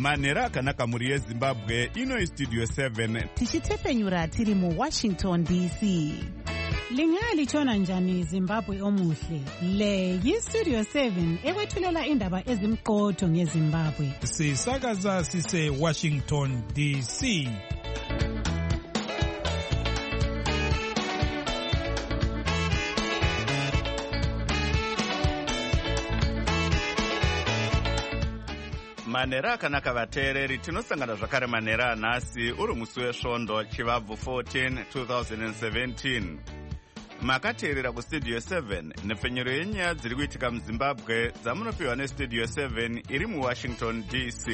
manhero akanaka mhuri yezimbabwe. Ino istudio 7 tichitepfenyura tiri muwashington dc. Lingalitshona njani Zimbabwe omuhle? Le yistudio 7 ekwethulela indaba ezimqotho ngeZimbabwe. Sisakaza sise Washington DC. manhero akanaka vateereri, tinosangana zvakare manhero anhasi uri musi wesvondo chivabvu 14 2017. Makateerera kustudio 7 nepfenyero yenyaya dziri kuitika muzimbabwe dzamunopiwa nestudio 7 iri muwashington dc.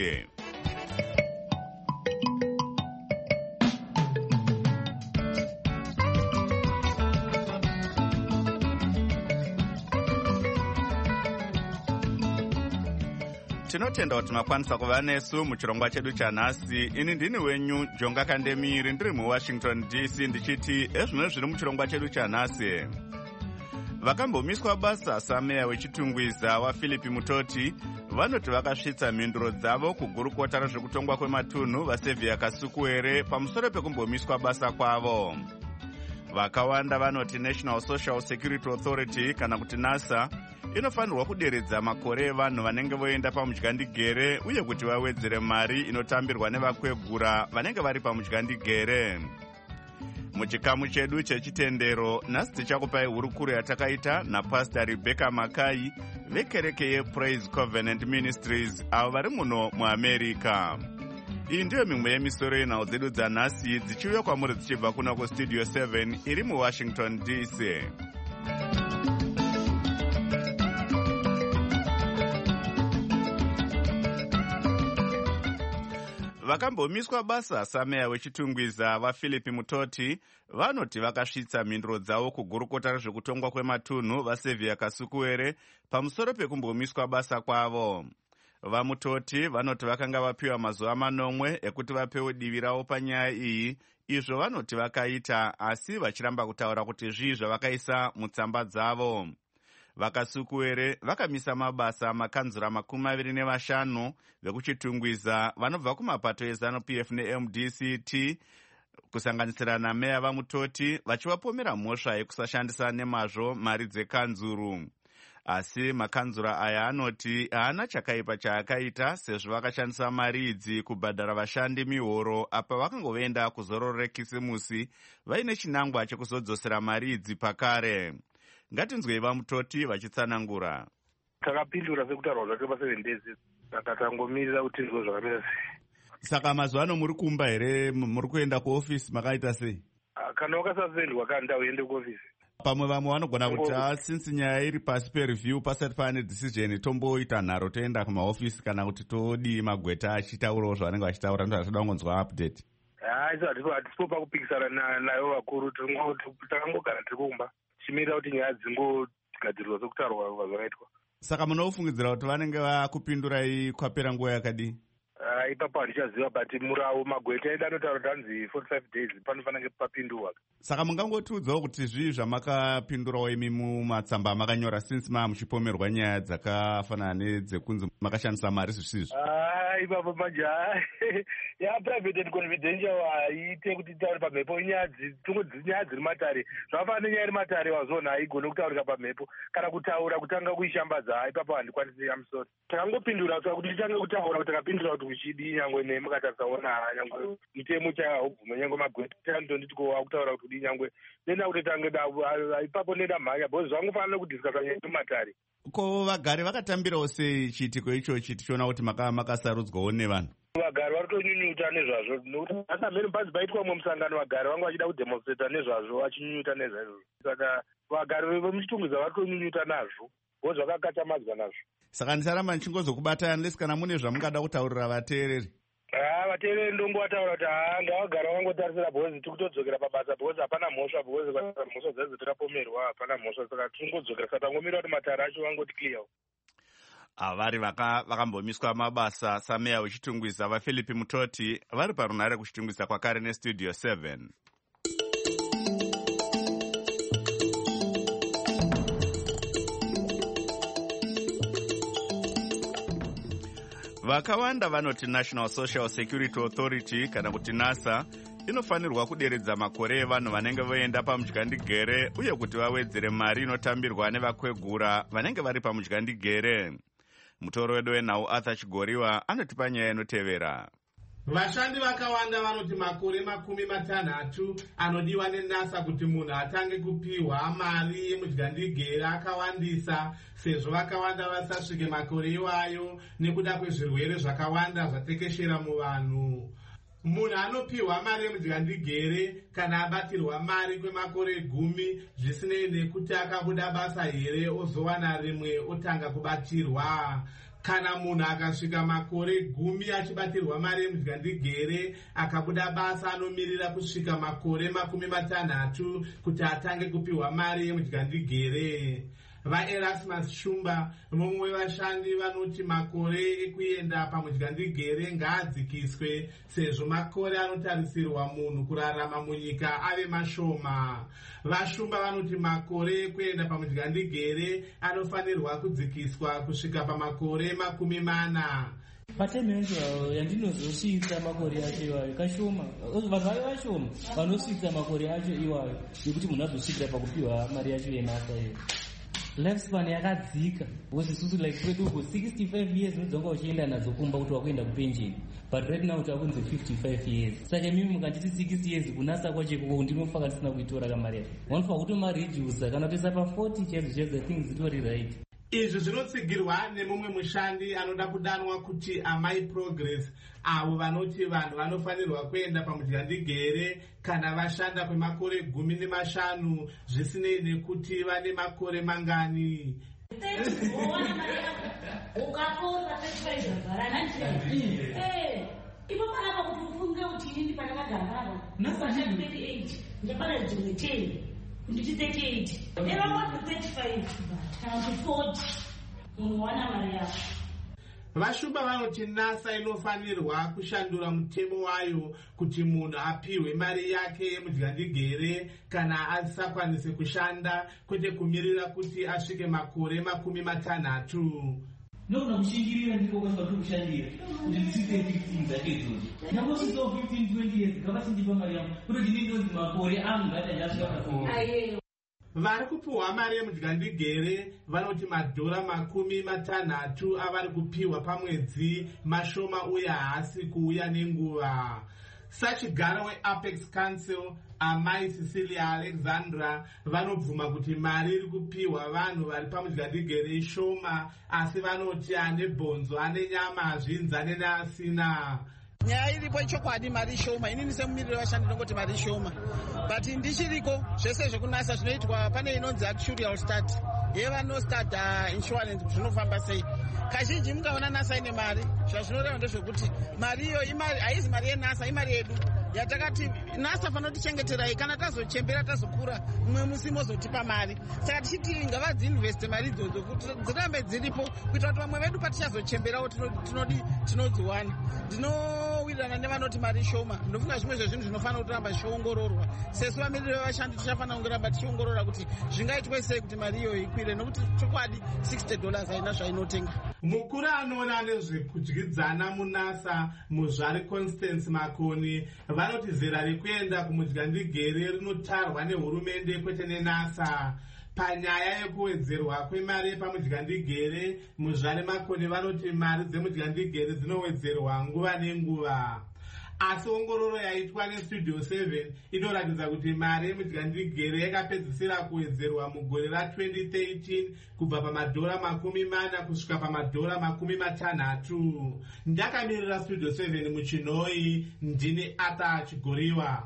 Tinotenda kuti makwanisa kuva nesu muchirongwa chedu chanhasi. Ini ndini wenyu Jonga Kandemiri ndiri muwashington dc ndichiti ezvino zviri muchirongwa chedu chanhasi. Vakambomiswa basa sameya wechitungwiza waPhilip Mutoti vanoti vakasvitsa mhinduro dzavo kugurukota rezvekutongwa kwematunhu vaSevia Kasukuwere pamusoro pekumbomiswa basa kwavo. Vakawanda vanoti National Social Security Authority kana kuti NASA inofanirwa kuderedza makore evanhu vanenge voenda pamudyandigere uye kuti vawedzere mari inotambirwa nevakwegura vanenge vari pamudyandigere. Muchikamu chedu chechitendero nhasi tichakupai hurukuro yatakaita naPastor Rebecca Makai vekereke yePraise Covenant Ministries avo vari muno muAmerica. Iyi ndiyo mimwe yemisoro yenhau dzedu dzanhasi dzichiuya kwamuri dzichibva kuna kustudio 7 iri muwashington dc. Vakambomiswa basa sameya wechitungwiza vaPhilip Mutoti vanoti vakasvitsa mhinduro dzavo kugurukota rezvekutongwa kwematunhu vaSevia Kasukuwere pamusoro pekumbomiswa basa kwavo. VaMutoti vanoti vakanga vapiwa mazuva 9 ekuti vapewe divi ravo panyaya iyi. Izvo vanoti vakaita, asi vachiramba kutaura kuti zvii zvavakaisa mutsamba dzavo. VaKasukuwere vakamisa mabasa makanzura 25 vekuchitungwiza vanobva kumapato eZANU-PF neMDCT kusanganisira nameya vaMutoti vachivapomera mhosva yekusashandisa nemazvo mari dzekanzuru. Asi makanzura aya anoti haana chakaipa chaakaita sezvo vakashandisa mari idzi kubhadhara vashandi mihoro apa vakangoenda kuzororo rekisimusi vaine chinangwa chekuzodzosera mari idzi pakare. Ngatinzwei vaMutoti vachitsanangura. Takapindura sekutaurwa zvake pa7 days saka tangomirira kuti ndizvo zvakamira sei. Saka mazuva ano muri kumba here, muri kuenda kuofisi, makaita sei? Kana wakasasendwa kanda uende kuofisi. Pamwe vamwe vanogona kuti since nyaya iri pasi pereview pasati pane decision tomboita nharo toenda kumaofisi kana kuti todii magweta achitaurawo zvavanenge vachitaura ndoatoda kungonzwa update. Hatisipo pakupikisana nayo vakuru, takangogara tiri kumba chimirira kuti nyaya dzingogadzirirwa sekutaurwa zvakaitwa. Saka munofungidzira kuti vanenge vakupindurai kwapera nguva yakadii? Ipapo handichaziva, but murawo magweta edu anotaura kuti hanzi 45 days panofanira papindurwa. Saka mungangotiudzawo kuti zvii zvamakapindurawo imi mumatsamba amakanyora since muchipomerwa nyaya dzakafanana nedzekunzi makashandisa mari zvisizvo? Ipapo manje private and confidential haite kuti taure pamhepo. Nyaya dziri matare zvakafanana nenyaya iri matare wazona haigone kutaurika pamhepo kana kutaura kutanga kuishambadza. Ipapo handikwanisi, I'm sorry. Takangopindura kuti titange kutaura kuti takapindura kuti kuchidii, nyangwe nemukatasaona nyangwe mitemo chaobvuma nyangwe magweta tanonditi kutaura kuti kudii nyangwe nenda kuti tange ipapo nenda mhanya because zvangofanira kudhiskasa nyaya matare. Ko vagari vakatambirawo sei chiitiko ichochi tichiona kuti makasarudzwawo nevanhu? Vagari vari kutonyunyuta nezvazvo nokuti asamheni bhazi paitwa mwe musangano vagari vanga vachida kudemonstrata nezvazvo vachinyunyuta nezvazvo. Saka vagari vemuchitungwiza vari kutonyunyuta nazvo because zvakakatamadzwa nazvo. Saka ndisaramba ndichingozokubatai unless kana mune zvamungada kutaurira vateereri. Vateereri ndongowataura kuti ngavagara vangotarisira bhozi tiri kutodzokera pabasa bhozi hapana mhosva bhozi mhosva dzadzo tirapomerwa hapana mhosva saka tiringodzokera saka tangomirira kuti matare acho vangoti clear. Vari vakambomiswa mabasa sameya wechitungwiza vaPhilip Mutoti vari parunhare kuchitungwiza kwakare nestudio 7. Vakawanda vanoti National Social Security Authority kana kuti NASA inofanirwa kuderedza makore evanhu vanenge voenda pamudyandigere uye kuti vawedzere mari inotambirwa nevakwegura vanenge vari pamudyandigere. Mutoro wedu wenhau Arthur Chigoriwa anotipa nyaya inotevera. Vashandi vakawanda vanoti makore 60 anodiwa neNASA kuti munhu atange kupiwa mari yemudyandigere akawandisa, sezvo vakawanda vasasvike makore iwayo nekuda kwezvirwere zvakawanda zvatekeshera muvanhu. Munhu anopiwa mari yemudyandigere kana abatirwa mari kwemakore 10 zvisinei nekuti akabuda basa here ozowana rimwe otanga kubatirwa. Kana munhu akasvika makore 10 achibatirwa mari yemudyandigere akabuda basa anomirira kusvika makore 60 kuti atange kupiwa mari yemudyandigere. VaErasmus Shumba, mumwe wevashandi, vanoti makore ekuenda pamudyandigere ngaadzikiswe sezvo makore anotarisirwa munhu kurarama munyika ave mashoma. VaShumba vanoti makore ekuenda pamudyandigere anofanirwa kudzikiswa kusvika pamakore 40. Patemenge yandinozosvitsa makore acho iwayo kashoma, vanhu vayo vashoma vanosvitsa makore acho iwayo yekuti munhu azosvikira pakupiwa mari yacho yeNASA iyo. Lifespan yakadzika wozvisusu like kwedu uko 65 years unodzonga uchienda nadzo kumba kuti wakuenda kupension, but right now takunzi 55 years. Saka mimi mukanditi 60 years kunasa kwacheko ndinofa ndisina kuitora kamari yacho. Wanofa kutomareduce kana kuisa pa 40 chaidzo things zitori right. Izvi zvinotsigirwa nemumwe mushandi anoda kudanwa kuti Amai Progress, avo vanoti vanhu vanofanirwa kuenda pamudyandigere kana vashanda kwemakore 15 zvisinei nekuti vane makore mangani. Ipo panapa kuti ufunge kuti inini pandakagara nasashandi 28 ndapana dzimwe 10 nditi 38 eva wati 35 kana kuti 40 munhu wana mari yako. VaShumba vanoti NASA inofanirwa kushandura mutemo wayo kuti munhu apiwe mari yake yemudyandigere kana asakwanise kushanda, kwete kumirira kuti asvike makore 60. Nokuna kushingirira ndiko kwenda kushandira kuti ndisite 15 dzake idzodzo. Nyangosvitsawo 15-20 years ngavasindipa mari yangu kuti ndinondonzi makore angu ngati ndasvika pasina. Vari kupiwa mari yemudyandigere vanoti madhora 60 avari kupiwa pamwedzi mashoma uye haasi kuuya nenguva. Sachigaro weApex Council Amai Cecilia Alexandra vanobvuma kuti mari iri kupiwa vanhu vari pamudyandigere ishoma, asi vanoti ane bhonzo ane nyama hazvinzane neasina. Nyaya iripo ichokwadi mari shoma, inini semumiriri wevashandi ndinongoti mari shoma, but ndichiriko zvese zvekunasa zvinoitwa pane inonzi actuarial study yevaNostad insurance zvinofamba sei. Kazhinji mungaona NASA ine mari, zvazvinoreva ndezvekuti mari iyo haizi mari yeNASA, imari yedu yatakati NASA fanotichengeterai kana tazochembera tazokura mumwe musi mozotipa mari. Saka tichiti ngavadziinveste mari idzodzo kuti dzirambe dziripo kuitira kuti vamwe vedu patichazochemberawo tinodziwana. Ndinowirirana nevanoti mari shoma, ndofunga zvimwe zvezvinhu zvinofanira kuramba zvichiongororwa. Sesu vamiriri vevashandi tichafanira kungoramba tichiongorora kuti zvingaitwe sei kuti mari iyo ikwire, nokuti chokwadi $60 haina zvainotenga. Mukuru anoona nezvekudyidzana muNASA Muzvari Constance Makoni vanoti zera rekuenda kumudyandigere rinotarwa nehurumende kwete neNASA. Panyaya yekuwedzerwa kwemari yepamudyandigere, Muzvari Makoni vanoti mari dzemudyandigere dzinowedzerwa nguva nenguva. Asi ongororo yaitwa neStudio 7 inoratidza kuti mari yemudyandigere yakapedzisira kuwedzerwa mugore ra2013 kubva pamadhora 40 kusvika pamadhora 60. Ndakamirira Studio 7 muChinoi, ndini Arthur Chigoriwa.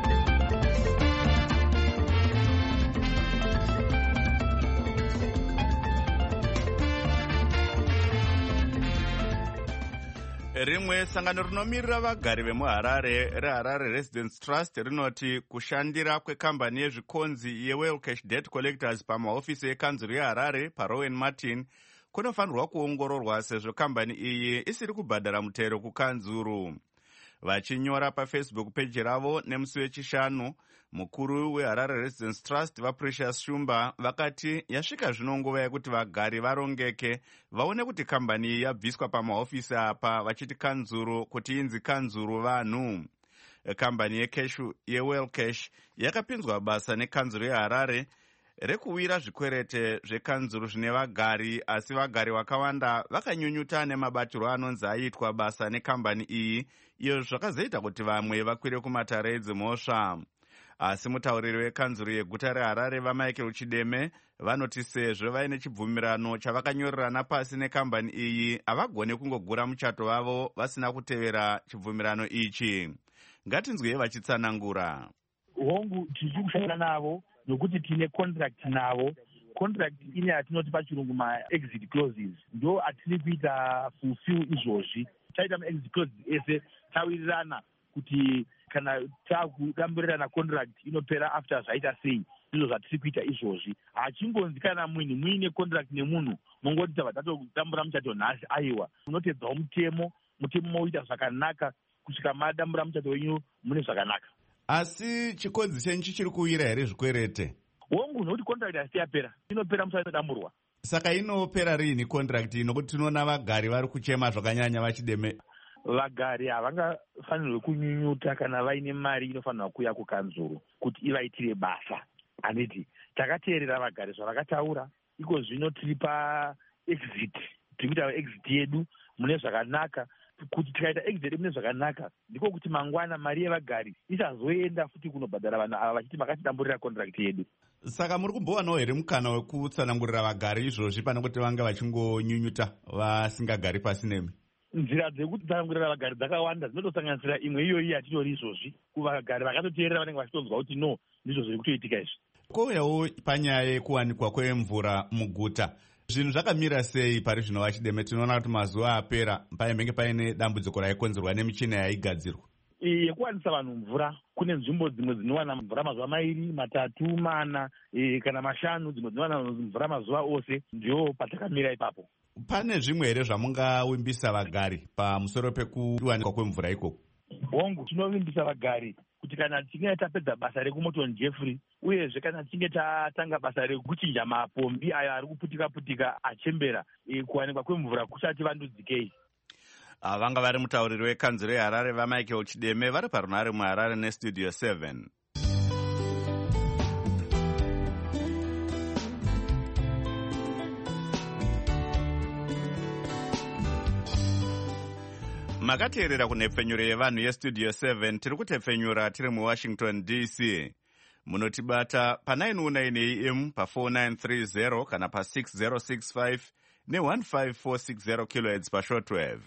Rimwe sangano rinomirira vagari vemuHarare reHarare Residence Trust rinoti kushandira kwekambani yezvikonzi yeWell Cash Debt Collectors pamahofisi ekanzuru yeHarare paRowan Martin kunofanirwa kuongororwa sezvo kambani iyi isiri kubhadhara mutero kukanzuru. Vachinyora pafacebook peji ravo nemusi wechishanu, mukuru weHarare Residence Trust vaPrecious Shumba vakati yasvika zvino nguva yekuti vagari varongeke vaone kuti kambani iyi yabviswa pamahofisi apa, vachiti kanzuro kuti inzi kanzuro vanhu. Kambani yeWellcash yakapinzwa basa nekanzuro yeHarare rekuwira zvikwerete zvekanzuro zvine vagari, asi vagari vakawanda vakanyunyuta nemabatiro anonzi aitwa basa nekambani iyi, iyo zvakazoita kuti vamwe vakwire kumatare edzimhosva. Asi mutauriri wekanzuro yeguta reHarare vaMichael Chideme vanoti sezvo vaine chibvumirano chavakanyorerana pasi nekambani iyi, havagone kungogura muchato wavo vasina kutevera chibvumirano ichi. Ngatinzwei vachitsanangura. Hongu tichiri kushanda navo nokuti tine contract navo. Contract ine yatinoti pachirungu ma-exit clauses ndo atiri kuita fulfill izvozvi. Taita ma-exit clauses ese tawirirana kuti kana takudamburirana contract inopera after zvaita sei. Ndizvo zvatiri kuita izvozvi. Hachingonzi kana munhu muine contract nemunhu mongoti tava tatodambura muchato nhasi, aiwa munotedzawo mutemo moita zvakanaka kusvika madambura muchato wenyu mune zvakanaka. Asi chikodzi chenyu chichiri kuwira here zvikwerete? Hongu nokuti contract hasati yapera, inopera musati damburwa. Saka inopera rini contract ino, kuti tinoona vagari vari kuchema zvakanyanya vachideme? Vagari havangafanirwe kunyunyuta kana vaine mari inofanirwa kuuya kukanzuro kuti ivaitire basa. Handiti takateerera vagari zvavakataura, iko zvino tiri paexit, tiri kuita exit yedu mune zvakanaka. Kuti tikaita exit mune zvakanaka ndiko kuti mangwana mari yevagari isazoenda futi kunobhadhara vanhu ava vachiti makatidamburira contract yedu. Saka muri kumbowanawo here mukana wekutsanangurira vagari izvozvi pane kuti vange vachingonyunyuta vasingagari pasi nemi? Nzira dzekutsanangurira vagari dzakawanda, dzinotosanganisira imwe iyoyi yatitori izvozvi. Kuvagari vakatoteerera vanenge vachitonzwa kuti no, ndizvo zviri kutoitika izvi. Kouyawo panyaya yekuwanikwa kwemvura muguta, zvinhu zvakamira sei pari zvino vachideme? Tinoona kuti mazuva apera painenge paine dambudziko raikonzerwa nemichina yaigadzirwa yekuwanisa vanhu mvura. Kune nzvimbo dzimwe dzinowana mvura mazuva 2, 3, 4 kana 5, dzimwe dzinowana mvura mazuva ose. Ndiyo patakamira ipapo. Pane zvimwe here zvamungavimbisa vagari pamusoro pekuwanikwa kwemvura ikoko? Hongu, tinovimbisa vagari kuti kana tichinge tapedza basa rekuMorton Jeffrey, uyezve kana tichinge tatanga basa rekuchinja mapombi ayo ari kuputika achembera, kuwanikwa kwemvura kusati vandudzikei. Vanga vari mutauriri wekanzuro yeHarare vaMichael Chideme vari parunare muHarare nestudio 7. Makateerera kunhepfenyuro yevanhu yestudio 7. Tiri kutepfenyura tiri muWashington DC. Munotibata pa919 AM pa4930 kana pa6065 ne15460 kHz pashortwave.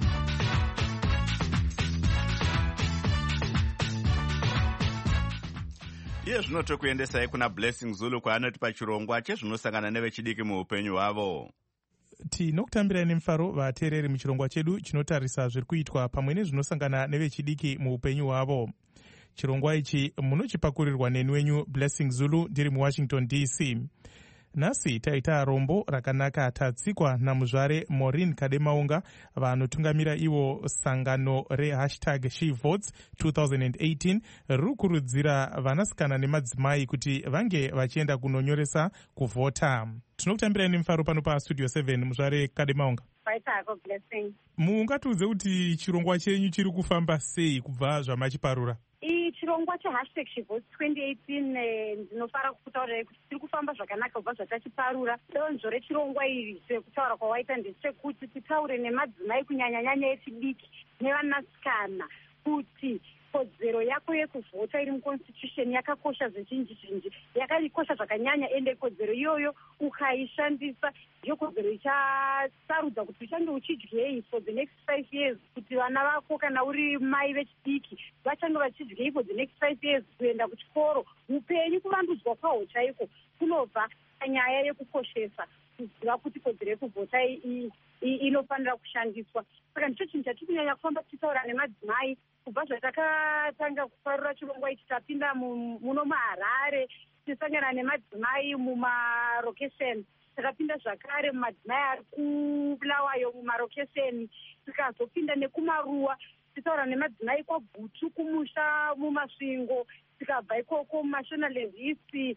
Iye zvino tokuendesai kuna Blessing Zulu kwaanoti pachirongwa chezvinosangana nevechidiki muupenyu hwavo. Tinokutambirai nemufaro vateereri muchirongwa chedu chinotarisa zviri kuitwa pamwe nezvinosangana nevechidiki muupenyu hwavo. Chirongwa ichi munochipakurirwa neni wenyu Blessing Zulu ndiri muWashington DC. Nhasi taita rombo rakanaka tatsikwa namuzvare Maureen Kademaunga vanotungamira ivo sangano #SheVotes 2018 riri kurudzira vanasikana nemadzimai kuti vange vachienda kunonyoresa kuvhota. Tinokutambirai nemufaro pano pastudio 7 muzvare Kademaunga. Paitako Blessing. Mungatiudze kuti chirongwa chenyu chiri kufamba sei kubva zvamachiparura? Chirongwa #SheVotes 2018 ndinofara kutaurira kuti tiri kufamba zvakanaka kubva zvatachiparura. Donzvo rechirongwa iri sekutaura kwawaita ndechekuti titaure nemadzimai kunyanyanyanya echidiki nevanasikana kuti kodzero yako yekuvhota iri muconstitution yakakosha zvizhinji, yakakosha zvakanyanya, ende kodzero iyoyo ukaishandisa ndiyo kodzero ichasarudza kuti uchange uchidyei for the next 5 years, kuti vana vako kana uri mai vechidiki vachange vachidyei for the next 5 years, kuenda kuchikoro. Upenyu kuvandudzwa kwaho chaiko kunobva panyaya yekukoshesa kuziva kuti kodzero yekuvhota inofanira kushandiswa. Saka ndicho chinhu chatiri kunyanya kufamba tichitaura nemadzimai kubva zvatakatanga kuparura chirongwa ichi. Tapinda muno muHarare tichisangana nemadzimai mumarokesheni, takapinda zvakare mumadzimai ari kuBulawayo mumarokesheni, tikazopinda nekumaruwa tichitaura nemadzimai kwagutu kumusha mumasvingo, tikabva ikoko mumashonales east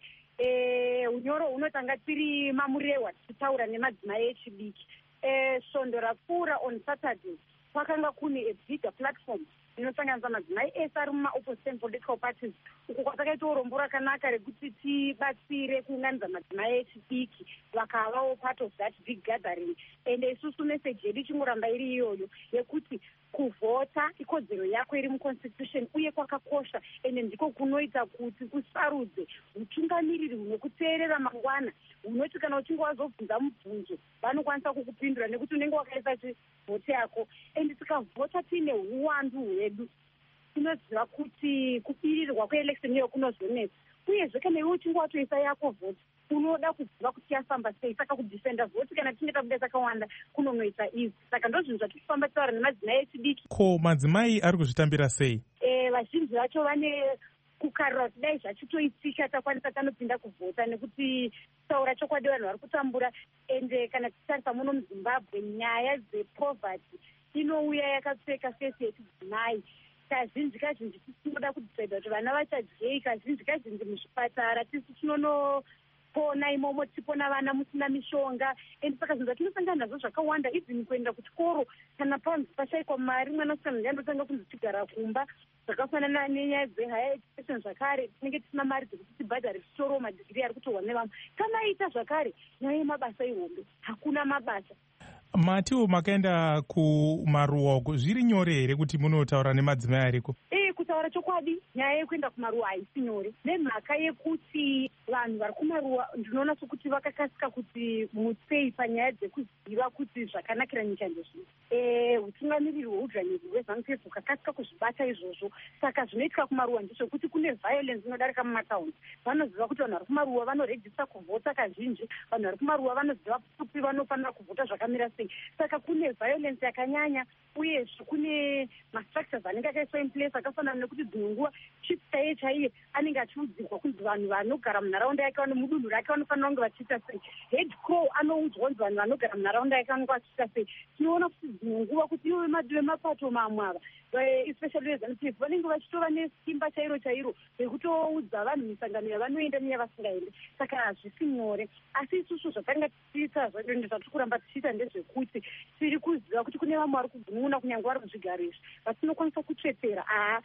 unyoro hunotanga tiri mamurewa tichitaura nemadzimai echidiki. Svondo rapfuura on Saturday kwakanga kune a bigger platform inosanganisa madzimai ese ari muma-opposition political parties, uko kwatakaita urombo rakanaka rekuti tibatsire kuunganidza madzimai echidiki vakavawo part of that big gathering. Ende isusu meseji yedu ichingoramba iri iyoyo yekuti kuvhota ikodzero yako iri muconstitution uye kwakakosha, ende ndiko kunoita kuti kusarudze utungamiriri hunokuteerera mangwana, hunoti kana uchinge wazobvunza mubvunzo vanokwanisa kukupindura nekuti unenge wakaisa chivhoti yako. Ende tikavhota tiine uwandu hwedu tinoziva kuti kubirirwa kweelection iyo kunozonetsa, uyezve kana iwe uchinge watoisa yako vhoti unoda kuziva kuti yafamba sei, saka kudhifenda vhoti kana tinge tabuda takawanda kunonoita izi. Saka ndo zvinhu zvatirikufamba taura nemadzimai echidiki. Ko madzimai ari kuzvitambira sei? Vazhinji vacho vane kukarira kuti dai zvachitoitika takwanisa tanopinda kuvhota, nekuti taura chokwadi vanhu vari kutambura. Ende kana tichitarisa muno muzimbabwe nyaya dzepoverty inouya yakapfeka fesi yechidzimai. Kazhinji tisinoda kudecida kuti vana vachadyei, kazhinji muzvipatara tisi tinonopona imomo tichipona vana musina mishonga. Ende saka zvinhu zvatinosangana nazvo zvakawanda, even kuenda kuchikoro kana panzi pashayikwa mari mwanasikana ndiyandotanga kunzi tigara kumba. Zvakafanana nenyaya dzehigher education zvakare, tinenge tisina mari dzekuti tibhadhare tichitoro madhigiri ari kutorwa nevamwe. Kana aita zvakare nyaya yemabasa ihombe, hakuna mabasa. Matiwo makaenda kumaruwa uko, zviri nyore here kuti munotaura nemadzimai ariko? Kutaura chokwadi nyaya yekuenda kumaruwa haisi nyore, nemhaka yekuti vanhu vari kumaruwa ndinoona sokuti vakakasika kuti mutsei panyaya dzekuziva kuti zvakanakira nyika ndezvino. Utungamiriri hweudzvanyizi hweZANU-PF hukakasika kuzvibata izvozvo. Saka zvinoitika kumaruwa ndezvekuti kune violence inodarika mumataundi. Vanoziva kuti vanhu vari kumaruwa vanorejista kuvhota kazhinji, vanhu vari kumaruwa vanoziva kuti vanofanira kuvhota zvakamira sei. Saka kune violence yakanyanya, uyezve kune mastructures anenge akaiswa in place akafanana nekuti dzimwe nguva chief chaiye anenge achiudzirwa kunzi vanhu vanogara munharaunda yake mudunhu rake vanofanira kunge vachiita sei. Head crow anoudzwa kunzi vanhu vanogara munharaunda yake vanenge vachiita sei. Tinoona kuti dzimwe nguva kuti ivo vemapato mamwe ava especially veZANU-PF vanenge vachitova nesimba chairo rekutoudza vanhu misangano yavanoenda neyavasingaendi. Saka hazvisi nyore, asi isusu zvatanga tichiita ende zvatiri kuramba tichiita ndezvekuti tiri kuziva kuti kune vamwe vari kugununa kunyange vari kuzvigara izvi vatinokwanisa kutsvetsera.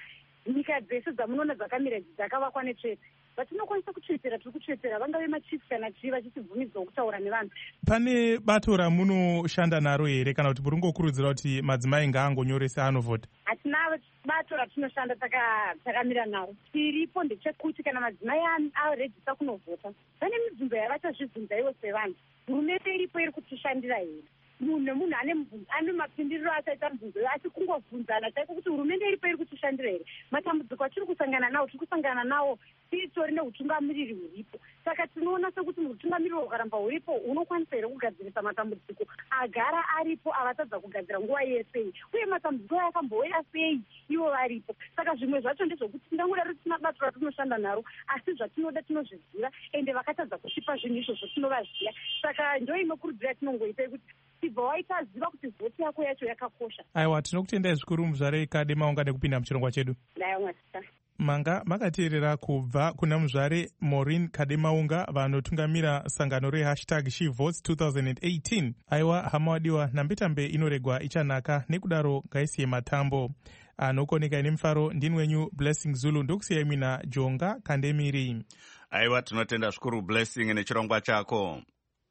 Nyika dzese dzamunoona dzakamira dzakavakwa netsvete, vatinokwanisa kutsvetsera, tiri kutsvetsera vangave machiefs kana chii vachitibvumidzwa kutaura nevanhu. Pane bato ramunoshanda naro here kana kuti muri kungokurudzira kuti madzimai ngaangonyoresa anovhota? Hatina bato ratinoshanda takamira naro. Tiripo ndechekuti kana madzimai arejista kunovhota vane mibvunzo yavachazvibvunza ivo sevanhu. Hurumende iripo iri kutishandira here? Munhu nemunhu ane mapindiriro achaita mibvunzo, asi kungovhunzana chaiko kuti hurumende iripo iri kutishandira here. Matambudziko atiri kusangana nawo tiri kusangana nawo titori neutungamiriri huripo. Saka tinoona sekuti utungamiriri hukaramba huripo hunokwanisa here kugadzirisa matambudziko agara aripo avatadza kugadzira nguva yesei, uye matambudziko akambouya sei ivo varipo. Saka zvimwe zvacho ndezvekuti ndangodaro tisina bato ratinoshanda naro, asi zvatinoda tinozviziva, ende vakatadza kusvipa zvinhu izvozvo tinovaziva. Saka ndo inokurudzira tinongoita kuti tibva waita ziva kuti vhoti yako yacho yakakosha. Aiwa, tinokutendai zvikuru muzvare Kademaunga nekupinda muchirongwa chedu. Dayamwasita. Manga makateerera kubva kuna muzvare Maureen Kademaunga vanotungamira sangano re#SheVotes 2018. Aiwa hama wadiwa, nambetambe inoregwa ichanaka, nekudaro ngaisiye matambo. Anokoneka nemufaro ndini wenyu Blessing Zulu, ndokusiyai mina Jonga Kandemiri. Aiwa, tinotenda zvikuru Blessing nechirongwa chako.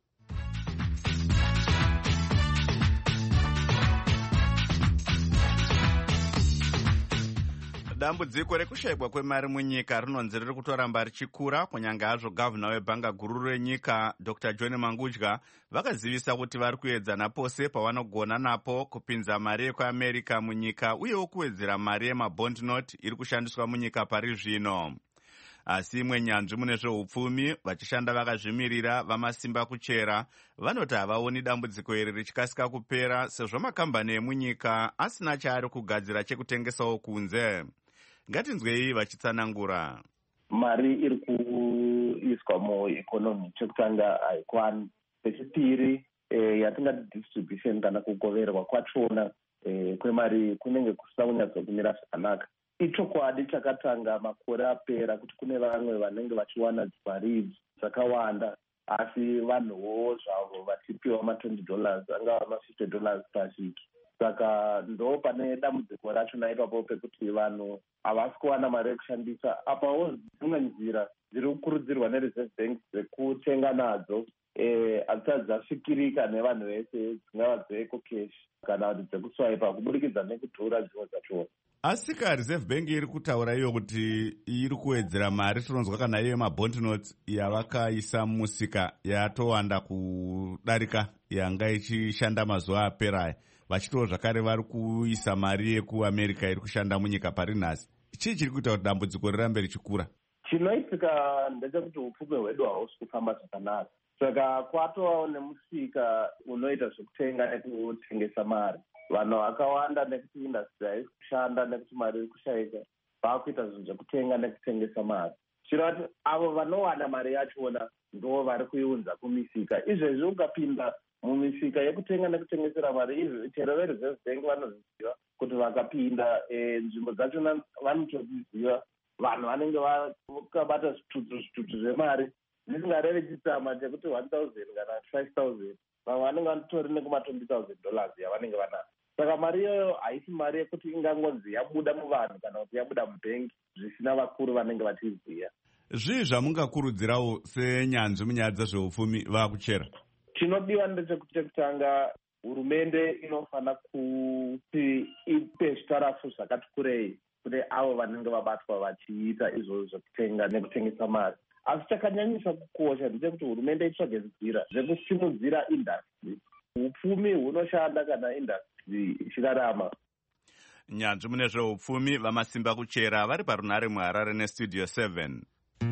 Dambudziko rekushayikwa kwemari munyika rinonzi riri kutoramba richikura, kunyange hazvo gavhuna webhanga guru renyika Dr. John Mangudya vakazivisa kuti vari kuedza napose pavanogona napo kupinza mari yekuAmerica munyika, uyewo kuwedzera mari yemabond note iri kushandiswa munyika pari zvino. Asi imwe nyanzvi mune zveupfumi vachishanda vakazvimirira vamasimba kuchera vanoti havaoni dambudziko iri richikasika kupera, sezvo makambani emunyika asina chaari kugadzira chekutengesawo kunze. Ngatinzwei vachitsanangura. Mari iri kuiswa muekonomi, chekutanga haikwani. Pechipiri yatingati distribution kana kugoverwa kwachona kwemari kunenge kusina kunyatsokumira zvakanaka. Ichokwadi chakatanga makore apera kuti kune vamwe vanenge vachiwana mari dzakawanda, asi vanhuwo zvavo vachipiwa $20 angava $50 pavhiki. Saka ndo pane dambudziko rachona ipapo pekuti vanhu havasi kuwana mari yekushandisa. Apawo dzimwe nzira dziri kukurudzirwa neReserve Bank dzekutenga nadzo hadzisati dzasvikirika nevanhu vese, dzingava dzeEcocash kana kuti dzekuswaipa kubudikidza nekudhura dzimwe dzachona. Asi Reserve Bank iri kutaura iyo kuti iri kuwedzera mari, tinonzwa kana iyo mabond notes yavakaisa mumusika yatowanda kudarika yanga ichishanda mazuva apera, vachitoo zvakare vari kuisa mari yekuAmerica iri kushanda munyika pari nhasi. Chii chiri kuita kuti dambudziko rirambe richikura? Chinoitika ndechekuti upfumi hwedu hausi kufamba zvakanaka. Saka kwatovawo nemusika unoita zvekutenga nekutengesa mari. Vanhu vakawanda nekuti industry haisi kushanda nekuti mari iri kushaika, vakuita zvinhu zvekutenga nekutengesa mari. Zvirati avo vanowana mari yachona ndo vari kuiunza kumisika. Izvezvi ukapinda mumisika yekutenga nekutengesera mari, izvi chero veReserve Bank vanozviziva kuti vakapinda nzvimbo dzachona vanotoziziva. Vanhu vanenge vakabata zvitutu zvemari zvisingarevi chitsama chekuti $1,000 kana $5,000, vamwe vanenge vanotori nekuma$20,000 yavanenge vanayo. Saka mari iyoyo haisi mari yekuti ingangonzi yabuda muvanhu kana kuti yabuda mubhengi zvisina vakuru vanenge vachiziva. Zvii zvamungakurudzirawo senyanzvi munyaya dzezveupfumi vakuchera? Chinodiwa ndechekuti chekutanga, hurumende inofana kuti ipe zvitarafu zvakati kurei kune avo vanenge vabatwa vachiita izvozvo zvekutenga nekutengesa mari. Asi chakanyanyisa kukosha ndechekuti hurumende itsvage nzira dzekusimudzira industry. Upfumi hunoshanda kana industry ichirarama. Nyanzvi mune zveupfumi vamasimba kuchera vari parunhare muHarare neStudio 7.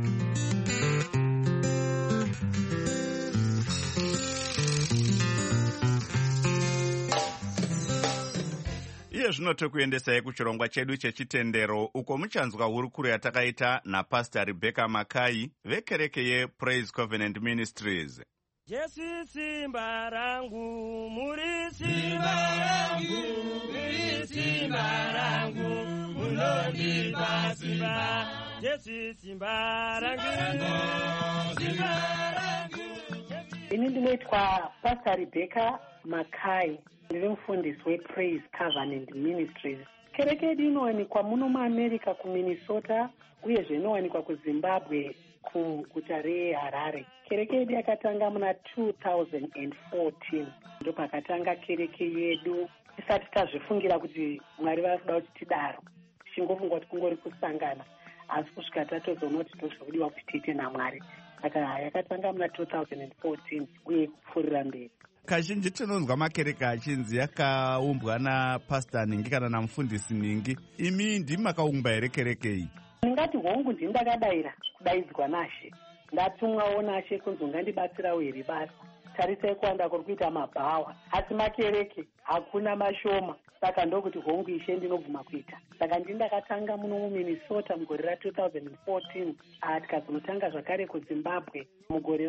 Iye zvino tokuendesai kuchirongwa chedu chechitendero, uko muchanzwa hurukuro yatakaita naPastor Rebecca Makai vekereke yePraise Covenant Ministries. Jesu simba rangu, muri simba rangu, muri simba rangu, munondipa simba. Jesu simba rangu, simba rangu. Ini ndinoitwa Pastor Rebecca Makai, ndiri mufundisi wePraise Covenant Ministries. Kereke yedu inowanikwa muno muAmerica kuMinnesota, uyezve inowanikwa kuZimbabwe kuguta reHarare. Kereke yedu yakatanga muna 2014, ndo pakatanga kereke yedu. Tisati tazvifungira kuti Mwari vari kuda kuti tidaro, tichingofunga kuti kungori kusangana, asi kusvika tatozoona kuti ndozvodiwa kuti tiite naMwari. Saka yakatanga muna 2014 uye kupfuurira mberi. Kazhinji tinonzwa makereke achinzi yakaumbwa naPastor Ningi kana namufundisi Ningi. Imi ndimi makaumba here kereke iyi? Ndingati hongu ndini ndakadayira kudaidzwa naShe, ndatumwawo naShe kunzi ungandibatsirawo here basa. Tarisai kuwanda kuri kuita mabhawa, asi makereke hakuna mashoma. Saka ndokuti hongu Ishe ndinobvuma kuita. Saka ndini ndakatanga muno muMinnesota mugore ra2014, tikazonotanga zvakare kuZimbabwe mugore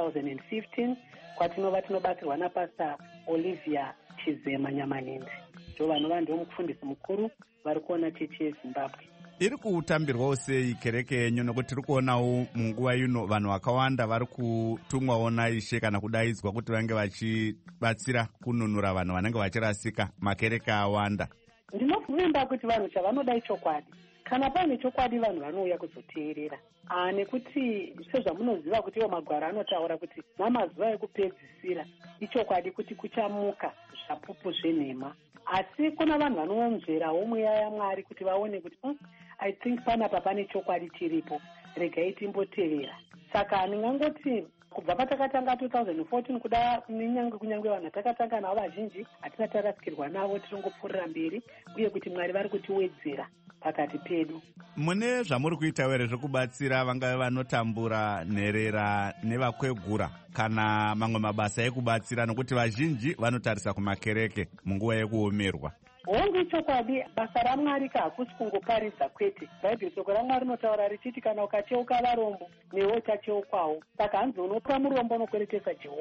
ra2015, kwatinova tinobatsirwa naPastor Olivia Chizema Nyamanindi. Ndo vanova ndo mufundisi mukuru vari kuona chechi yeZimbabwe. Iri kutambirwawo sei kereke yenyu, nokuti tiri kuonawo munguva ino vanhu vakawanda vari kutumwawo naIshe kana kudaidzwa kuti vange vachibatsira kununura vanhu vanenge vachirasika. Makereke awanda. Ndinovimba kuti vanhu chavanoda ichokwadi. Kana pane chokwadi vanhu vanouya kuzoteerera. Nekuti sezvamunoziva kuti iwo Magwaro anotaura kuti namazuva ekupedzisira ichokwadi kuti kuchamuka zvapupu zvenhema. Asi kuna vanhu vanomverawo mweya yaMwari kuti vaone kuti I think panapa pane chokwadi chiripo, regai timbotevera. Saka ndingangoti kubva patakatanga 2014 kuda kunyangwe vanhu takatanga navo vazhinji hatina tarasikirwa navo, tichingopfuurira mberi, uye kuti Mwari vari kutiwedzera pakati pedu. Mune zvamuri kuita here zvekubatsira vangave vanotambura, nherera nevakwegura kana mamwe mabasa ekubatsira, nokuti vazhinji vanotarisa kumakereke munguva yekuomerwa? Hongu ichokwadi, basa raMwari hakusi kungoparidza kwete. Bhaibheri shoko raMwari rinotaura richiti kana ukacheuka varombo newe uchacheukawo. Saka hanzi unopa murombo unokweretesa Jehovha.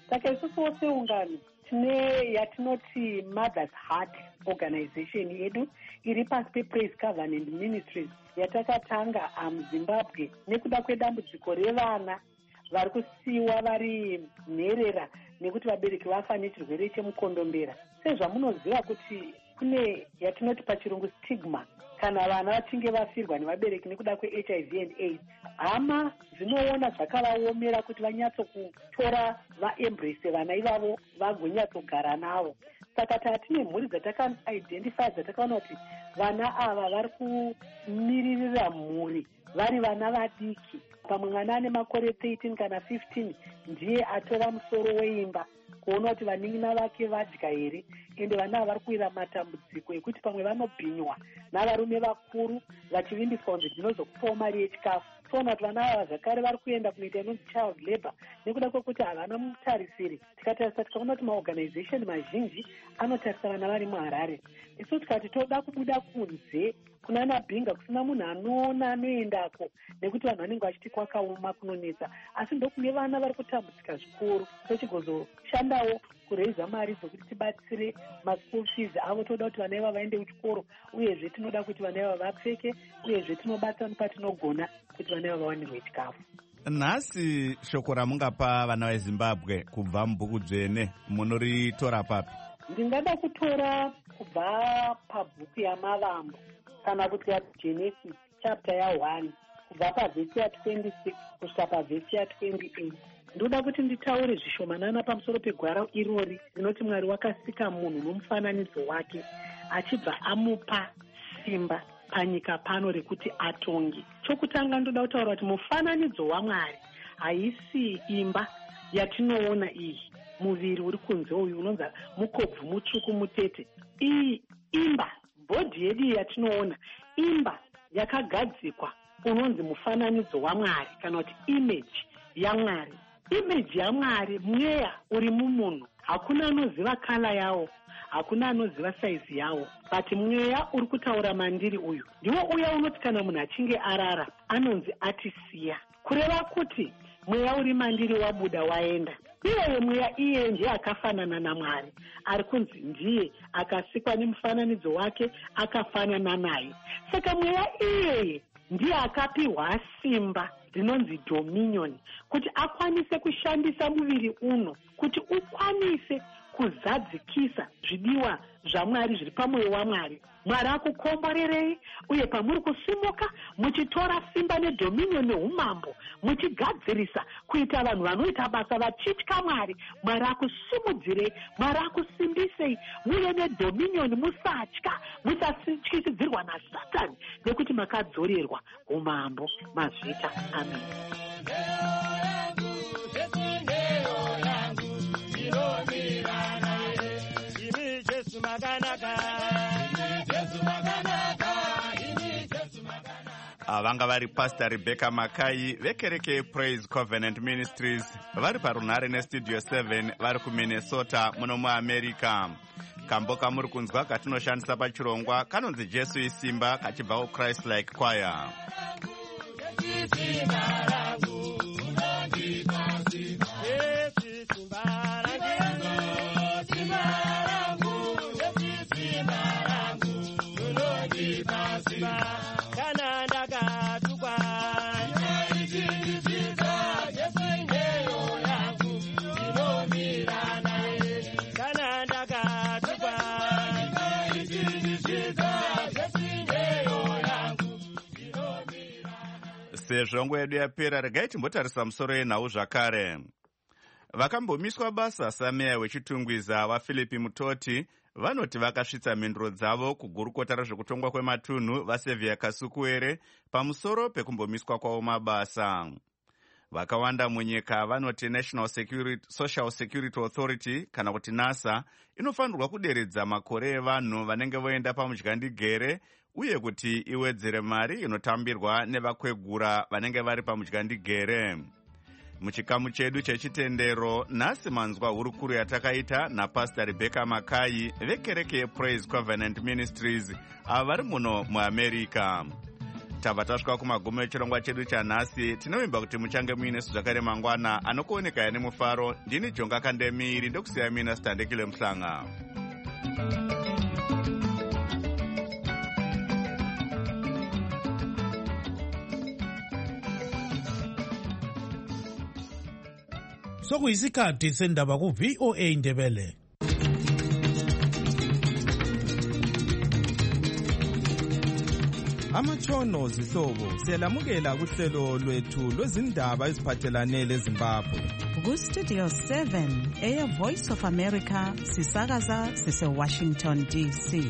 saka isusuwo seungano tine yatinoti Mother's Heart organization yedu iri pasi pePraise Covenant Ministries yatakatanga muZimbabwe nekuda kwedambudziko revana vari kusiyiwa vari nherera nekuti vabereki vafa nechirwere chemukondombera. Sezvamunoziva kuti kune yatinoti pachirungu stigma kana vana vachinge vafirwa nevabereki nekuda kweHIV and AIDS, hama dzinoona zvakavaomera kuti vanyatsokutora vaembrace vana ivavo vagonyatsogara navo. Saka tatine mhuri dzataka-identify dzatakaona kuti vana ava vari kumiririra mhuri vari vana vadiki. Pamwe mwana ane makore 13 kana 15 ndiye atora musoro weimba kuona kuti vanin'ina vake vadya here, ende vana ava vari kuwira matambudziko ekuti pamwe vanobhinywa navarume vakuru vachivimbiswa kunzi ndinozokupawo mari yechikafu. Toona kuti vana ava zvakare vari kuenda kunoita inonzi child labor nekuda kwekuti havana mutarisiri. Tikatarisa tikaona kuti maorganization mazhinji anotarisa vana vari muHarare. Isu tikati toda kubuda kunze kunana Bhinga kusina munhu anoona anoendako nekuti vanhu vanenge vachiti kwakaoma kunonetsa, asi ndokune vana vari kutambudzika zvikuru. Tochigozoshandawo kureiza mari dzokuti tibatsire maschool fees avo. Toda kuti vana ivava vaende kuchikoro, uyezve tinoda kuti vana ivava vapfeke, uyezve tinobatsira patinogona kuti vana ivava vawanirwe chikafu. Nhasi shoko ramungapa vana veZimbabwe kubva mubhuku dzvene munoritora papi? Ndingada kutora kubva pabhuku yaMavambo kana kuti yaGenesis chapter ya1 kubva pavhesi ya26 kusvika pavhesi ya28. Ndoda kuti nditaure zvishomanana pamusoro pegwara irori rinoti Mwari wakasika munhu nomufananidzo wake achibva amupa simba panyika pano rekuti atonge. Chokutanga ndoda kutaura kuti mufananidzo waMwari haisi imba yatinoona iyi, muviri uri kunze uyu unonzi mukobvu mutsvuku mutete. Iyi imba, bhodhi yedu yatinoona, imba yakagadzikwa unonzi mufananidzo waMwari kana kuti image yaMwari. Image yaMwari mweya uri mumunhu. Hakuna anoziva kala yawo, hakuna anoziva saizi yawo, but mweya uri kutaura mandiri uyu ndiwo uya unoti kana munhu achinge arara anonzi atisiya, kureva kuti mweya uri mandiri wabuda waenda. Iyeye mweya iye ndiye akafanana naMwari, ari kunzi ndiye akasikwa nemufananidzo wake akafanana naye. Saka mweya iyeye ndiye akapiwa simba rinonzi dominion kuti akwanise kushandisa muviri uno kuti ukwanise kuzadzikisa zvidiwa zvaMwari zviri pamwoyo waMwari. Mwari akukomborerei, uye pamuri kusimuka muchitora simba nedominion neumambo muchigadzirisa kuita vanhu vanoita basa vachitya Mwari. Mwari akusimudzirei, Mwari akusimbisei muye nedominion, musatya, musatyisidzirwa naSatani nekuti makadzorerwa umambo mazvita. Amen. Vanga vari Pastor Rebecca Makai vekereke Praise Covenant Ministries vari parunhare nestudio 7 vari kuMinnesota muno muAmerica. Kambo kamuri kunzwa katinoshandisa pachirongwa kanonzi Jesu isimba kachibva kuChrist Like Choir. Sezvo nguva yedu yapera, regai timbotarisa musoro yenhau zvakare. Vakambomiswa basa sameya wechitungwiza waPhilip Mutoti vanoti vakasvitsa mhinduro dzavo kugurukota rezvekutongwa kwematunhu vaSevia Kasukuwere pamusoro pekumbomiswa kwavo mabasa. Vakawanda munyika vanoti National Social Security Authority kana kuti NASA inofanirwa kuderedza makore evanhu vanenge voenda pamudyandigere uye kuti iwedzere mari inotambirwa nevakwegura vanenge vari pamudyandigere. Muchikamu chedu chechitendero, nhasi manzwa hurukuru yatakaita naPastor Rebecca Makai vekereke Praise Covenant Ministries ava vari muno muAmerica. tabva tasvika kumagumo echirongwa chedu chanhasi. Tinovimba kuti muchange muine zvakare mangwana anokuonekaya nemufaro. Ndini Jonga Kandemiri ndokusiya mina Sitandekile Mhlanga. Sokuyisikhathi sendaba ku-VOA Indebele. Amatshono zihlobo siyalamukela kuhlelo lwethu lwezindaba eziphathelane leZimbabwe. Ku-Studio 7 Air Voice of America sisakaza sise-Washington DC.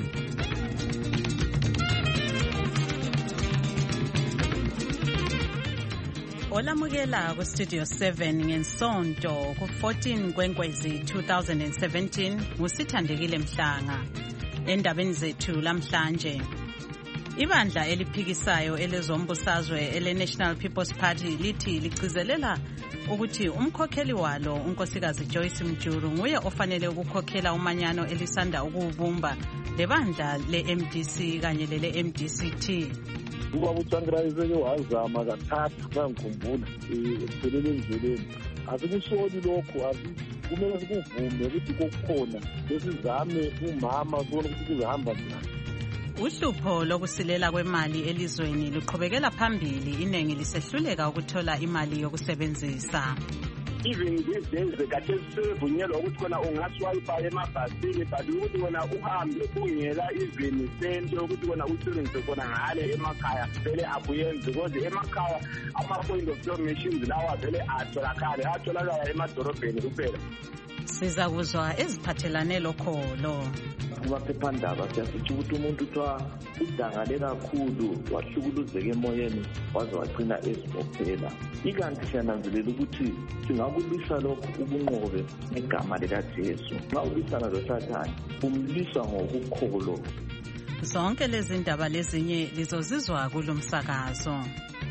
Olamukela ku-Studio 7 ngensonto ku-14 Nkwenkwezi 2017 nguSithandekile Mhlanga. Endabeni zethu lamhlanje, ibandla eliphikisayo elezombusazwe ele-National People's Party lithi ligcizelela ukuthi umkhokheli walo unkosikazi Joyce Mjuru nguye ofanele ukukhokhela umanyano elisanda ukuwubumba lebandla le-MDC kanye lele-MDCT. Ubaba uTsvangirai seke wazama kathathu ngangikhumbula ekuphelele endleleni. Asikusoli lokho, kumele sikuvume ukuthi kokukhona besizame umama sibone ukuthi kuzahamba njani. Uhlupho lokusilela kwemali elizweni luqhubekela phambili, iningi lisehluleka ukuthola imali yokusebenzisa. Even these days kahle sivunyelwa ukuthi khona ungaswipe emabhasini, but ukuthi wena uhambe ungela even sente ukuthi wena usebenzise khona ngale emakhaya vele akuyenzi, because emakhaya ama-point of sale machines lawa vele atholakala emadorobheni kuphela. Siza kuzwa eziphathelane lokholo. Kumaphephandaba siyasithi ukuthi umuntu kuthiwa udangale kakhulu wahlukuluzeka emoyeni waze wagcina ezibophela. Ikanti siyananzelela ukuthi singakulwisa lokhu ubunqobe negama likaJesu. Nxa ulwisana loSathane umlwisa ngokukholo. Zonke lezi ndaba lezinye lizozizwa kulo msakazo.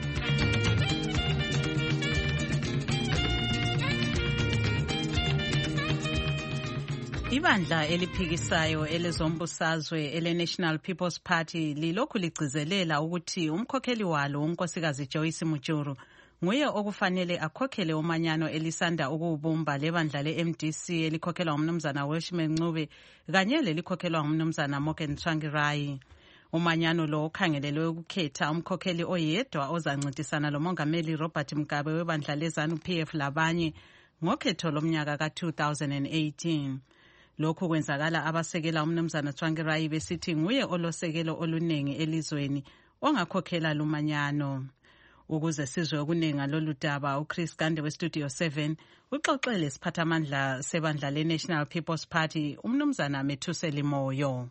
Ibandla eliphikisayo elezombusazwe ele-National People's Party lilokhu ligcizelela ukuthi umkhokheli walo unkosikazi Joyce Mjuru nguye okufanele akhokhele umanyano elisanda ukuwubumba lebandla le-MDC elikhokhelwa umnumzana Welshman Ncube kanye lelikhokhelwa umnumzana Morgan Tsvangirai. Umanyano lo ukhangelelwe ukukhetha umkhokheli oyedwa ozancintisana lomongameli Robert Mugabe webandla le-ZANU-PF labanye ngokhetho lomnyaka ka-2018. Lokhu kwenzakala abasekela umnumzana Tsvangirai besithi nguye olosekelo olunengi elizweni ongakhokhela lumanyano. Ukuze sizwe okuningi lolu daba, uChris Gande weStudio 7 uxoxele isiphathamandla sebandla le-National People's Party umnumzana Methuseli Moyo.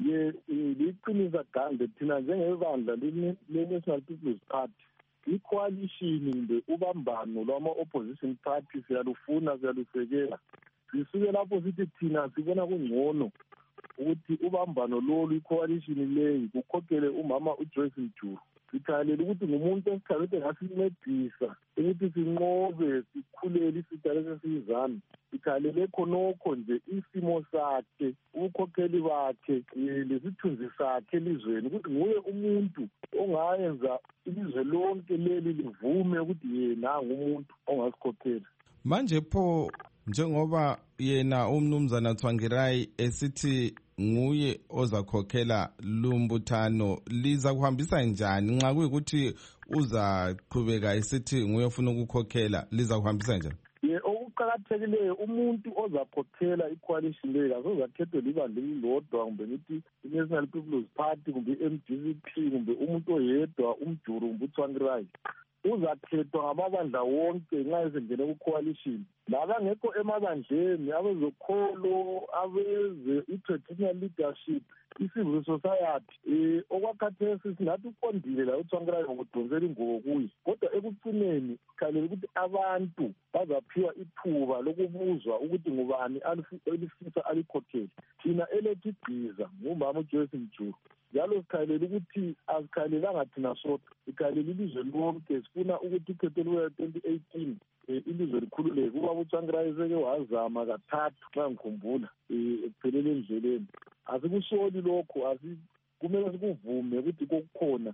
Liqiniso Gande, thina njengebandla le-National People's Party i-coalition kumbe ubambano lwama-opposition party siyalufuna, siyalusekela. Sisuke lapho sithi thina sibona kungcono ukuthi ubambano lolu i-coalition leyi kukhokhele umama uJoyce Mjuru. Sikhalela ukuthi ngumuntu esithabethe ngasincedisa ukuthi sinqobe sikhulele isitha lesizana. Sikhalele khonokho nje isimo sakhe, ubukhokheli bakhe, lesithunzi sakhe elizweni, ukuthi nguye umuntu ongayenza ilizwe lonke leli livume ukuthi yena ngumuntu ongasikhokhela. Manje pho njengoba yena umnumzana Tsvangirai esithi nguye ozakhokhela lumbuthano, liza kuhambisa njani nxa kuyikuthi uzaqhubeka esithi nguye ofuna ukukhokhela, liza kuhambisa njani? Okuqakathekileyo umuntu ozakhokhela i-coalition leyo asozakhethwe libandla elilodwa kumbe ngithi i-National People's Party kumbe i-MDCP kumbe umuntu oyedwa umJuru kumbe uTsvangirai. Uzakhethwa ngamabandla wonke nxa esengene ku-coalition. Labangekho emabandleni, abezokholo, abeze i-traditional leadership, i-civil society, okwakhathesi singathi uqondile la uTsvangirai ngokudonsela ingubo kuye. Kodwa ekucineni sikhalela ukuthi abantu bazaphiwa ithuba lokubuzwa ukuthi ngubani elifisa alikhokhele. Thina elethu igqiza ngumama uJoyce Mjuru. Njalo sikhalela ukuthi asikhalelanga thina sodwa, sikhalela ilizwe lonke. Sifuna ukuthi ukhetho luka-2018 ilizwe likhululeke. Ubaba uTsvangirai seke wazama kathathu nxa ngikhumbula ekuphelele endleleni. Asikusoli lokho, kumele sikuvume ukuthi kokukhona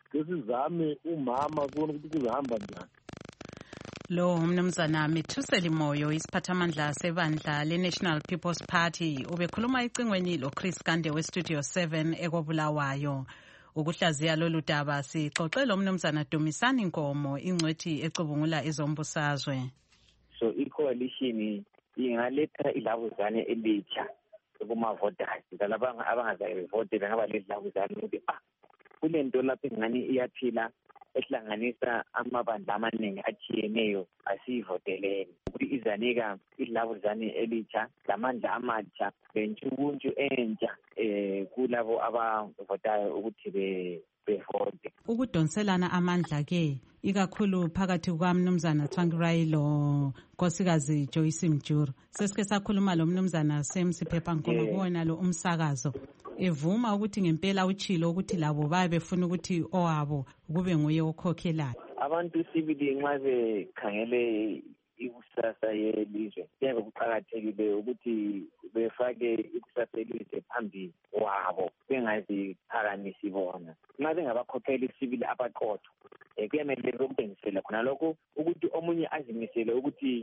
kesizame umama kubona ukuthi kuzahamba njani. Lo mnumzana Methuseli Moyo isiphathamandla sebandla le-National People's Party ubekhuluma ecingweni lo-Chris Kande we-Studio 7 ekobulawayo. Ukuhlaziya lolu daba sixoxe lo mnumzana Dumisani Nkomo ingcwethi ecubungula ezombusazwe. So i-coalition ingaletha ilabuzane elitsha kuma-voters lalaba abangazayivote bengaba lelabuzane ukuthi kulento lapho ingani iyaphila ehlanganisa amabandla amaningi atshiyeneyo asiyivoteleni ukuthi izanika ilabuzane elitsha lamandla amatsha lentshukuntshu entsha kulabo abavotayo ukuthi bevote. Ukudonselana amandla ke ikakhulu phakathi kukamnumzana Tsvangirai lo nkosikazi Joyce Mjuru. Sesike sakhuluma lo mnumzana Semsiphepha Nkoma kuwona lo umsakazo evuma ukuthi ngempela uchilo ukuthi labo befuna ukuthi owabo kube nguye okhokhelayo. Abantu sibili nxa bekhangele ikusasa yelizwe kuyabe kuqakathekile ukuthi befake ikusasa yelizwe phambili wabo bengaziphakamisi bona. Nxa bengabakhokheli sibili abaqotho kuyamele bekuntengisela khona lokho ukuthi omunye azimisele ukuthi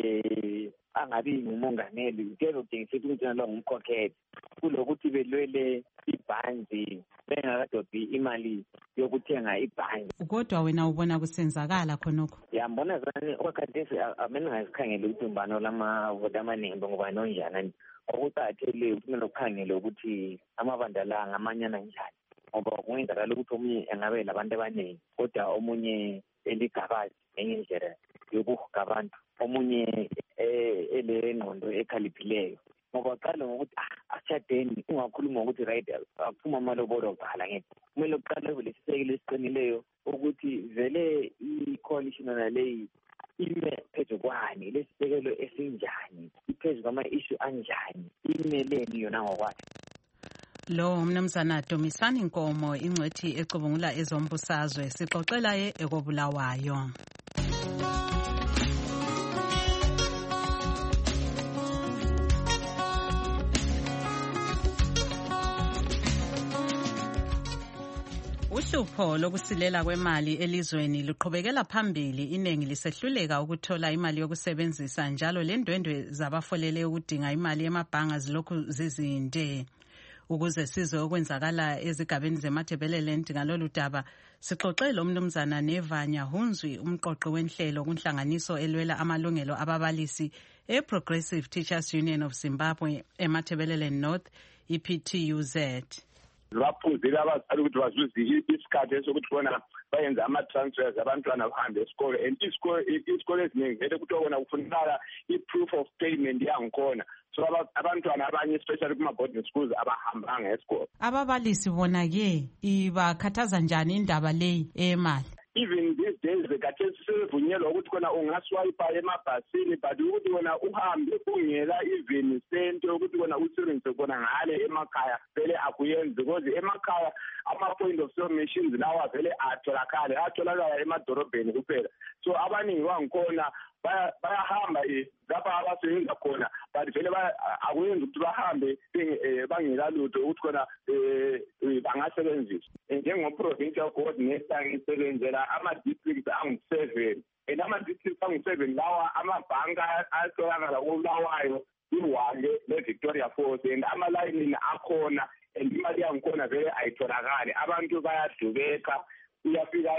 angabi ngumongameli kuyabe kutengisela ukuthi nalo ngumkhokheli kulokuthi belwele ibhanzi bengakadobhi imali yokuthenga ibhanzi. Kodwa wena ubona kusenzakala khonokho? Yambona zani okwakhathesi amene ngazikhangele ukuthi umbano lamavoti amaningi ngubani onjani. Okuqakathekile ukuthi kumele ukhangele ukuthi amabandla la ngamanyana njani ngoba kungenzakala ukuthi omunye engabe labantu abaningi kodwa omunye eligabazi enye indlela yokuhuga abantu omunye elengqondo ekhaliphileyo ngoba qala ngokuthi asishadeni ungakhuluma ngokuthi right akuphuma amalobolo bhala ngeke kumele uqale kulesisekelo esiqinileyo ukuthi vele i-coalition naleyi ime phezu kwani lesisekelo esinjani iphezu kwama-issue anjani imeleni yona ngokwayo. Lo mnumzana Dumisani Nkomo ingcwethi ecubungula ezombusazwe sixoxela ekobulawayo. Uhlupho lokusilela kwemali elizweni luqhubekela phambili iningi lisehluleka ukuthola imali yokusebenzisa njalo lendwendwe zabafolele ukudinga imali emabhanga zilokhu zizinde. Ukuze sizwe okwenzakala ezigabeni zeMatabeleland ngalolu daba sixoxe lo mnumzana Nevanya Hunzwi umqoqi wenhlelo kunhlanganiso elwela amalungelo ababalisi eProgressive Teachers Union of Zimbabwe eMatabeleland North EPTUZ. Baphuzile abazali ukuthi bazuze isikhathi esokuthi bona bayenza ama-transfers abantwana bahambe esikole and isikole eziningi vele kuthi okona kufunakala i-proof of payment yangikhona so abantwana abanye especially kuma-boarding schools abahambanga esikole. Ababalisi bona-ke ibakhathaza njani indaba leyi eyemali? Even these days bekhathesi sevunyelwa ukuthi khona ungaswayipa emabhasini but ukuthi wena uhambe ungela even sente ukuthi wena usebenzise khona ngale emakhaya vele akuyenzi because emakhaya ama-point of sale machines lawa vele atholakala emadorobheni kuphela so abaningi bangikhona bayahamba lapha abasebenza khona but vele akuyenzi ukuthi bahambe bangelalutho ukuthi khona bangasebenzisa. Njengo-provincial coordinator ngisebenzela ama-districts angu-7 and ama-districts angu-7 lawa amabhanka atholakala kulawayo iwale le-Victoria Falls and amalayinini akhona and imali yangikhona vele ayitholakali abantu bayadubeka uyafika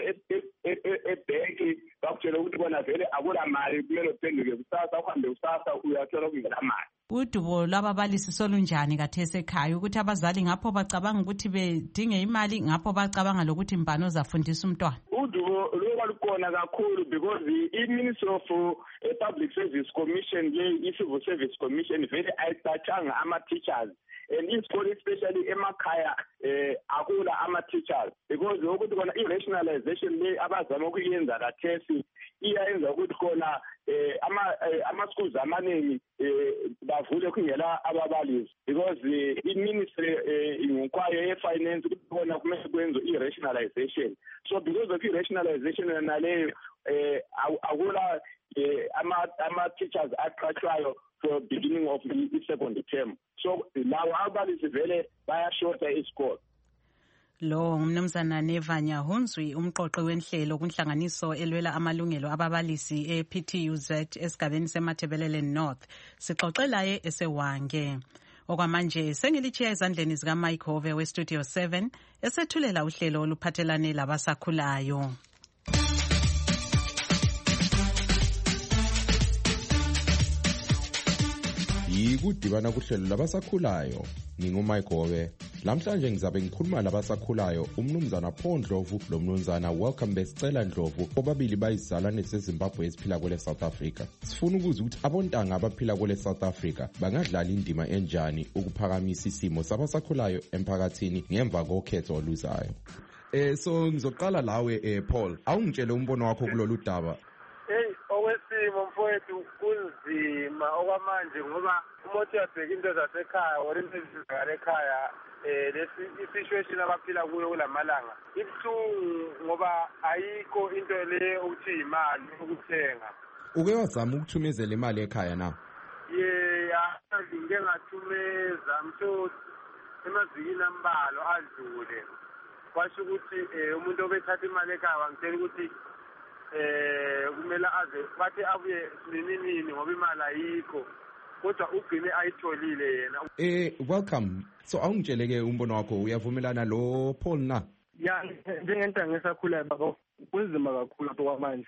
ebhenki bakutshela ukuthi bona vele akula mali kumele uphenduke kusasa uhambe kusasa uyathola kungela mali. Udubo lwababalisi solunjani kathesi ekhaya ukuthi abazali ngapho bacabanga ukuthi bedinge imali ngapho bacabanga lokuthi mbani ozafundisa umntwana? Udubo luba lukhona kakhulu because i-Ministry of Public Service Commission i-Civil Service Commission vele ayicatshanga ama-teachers and isikole especially emakhaya akula ama-teachers because ukuthi khona i-rationalization le abazama ukuyenza kathesi iyayenza ukuthi khona ama-schools amaningi bavule kungela ababalisi because i-ministry ngokwayo ye-finance ukuthi khona kumele kwenziwe i-rationalization so because of i-rationalization naleyo akula ama-teachers aqhatshwayo for beginning of the second term so lawo ababalisi vele bayashota isikole. Lo ngumnumzana Nevanya Hunzwi, umqoqi wenhlelo kunhlanganiso elwela amalungelo ababalisi ePTUZ esigabeni seMatabeleland North. Sixoxe laye esewange. Okwamanje sengilitshiya ezandleni zika Mike Hove weStudio 7 esethulela uhlelo oluphathelane labasakhulayo. Yikudibana kuhlelo labasakhulayo. Ngingumike Hove. Lamhlanje ngizabe ngikhuluma labasakhulayo umnumzana Paul Ndlovu lomnumzana Welcome Besicela Ndlovu, obabili bayizalwane zeZimbabwe eziphila kwele South Africa. Sifuna ukuza ukuthi abontanga abaphila kwele South Africa bangadlala indima enjani ukuphakamisa isimo sabasakhulayo emphakathini ngemva kokhetho oluzayo. So ngizoqala lawe Paul, awungitshele umbono wakho kulolu daba. Okwesimo mfowethu kunzima okwamanje ngoba umothi uyabheka into zasekhaya or into ekhaya lesi situation abaphila kuyo kulamalanga ibuhlungu ngoba ayikho into le ukuthi imali ukuthenga. Uke wazama ukuthumezela imali ekhaya na? Ngike ngathumeza mthothi emazikini ambalo adlule kwasho ukuthi umuntu obethatha imali ekhaya wangitshela ukuthi kumele aze bathi abuye nini ngoba imali ayikho kodwa ugcine ayitholile yena. Welcome. So awungitsheleke umbono wakho, uyavumelana lo Paul na? Ya njengento ngisakhula baba kunzima kakhulu lapho kwamanje.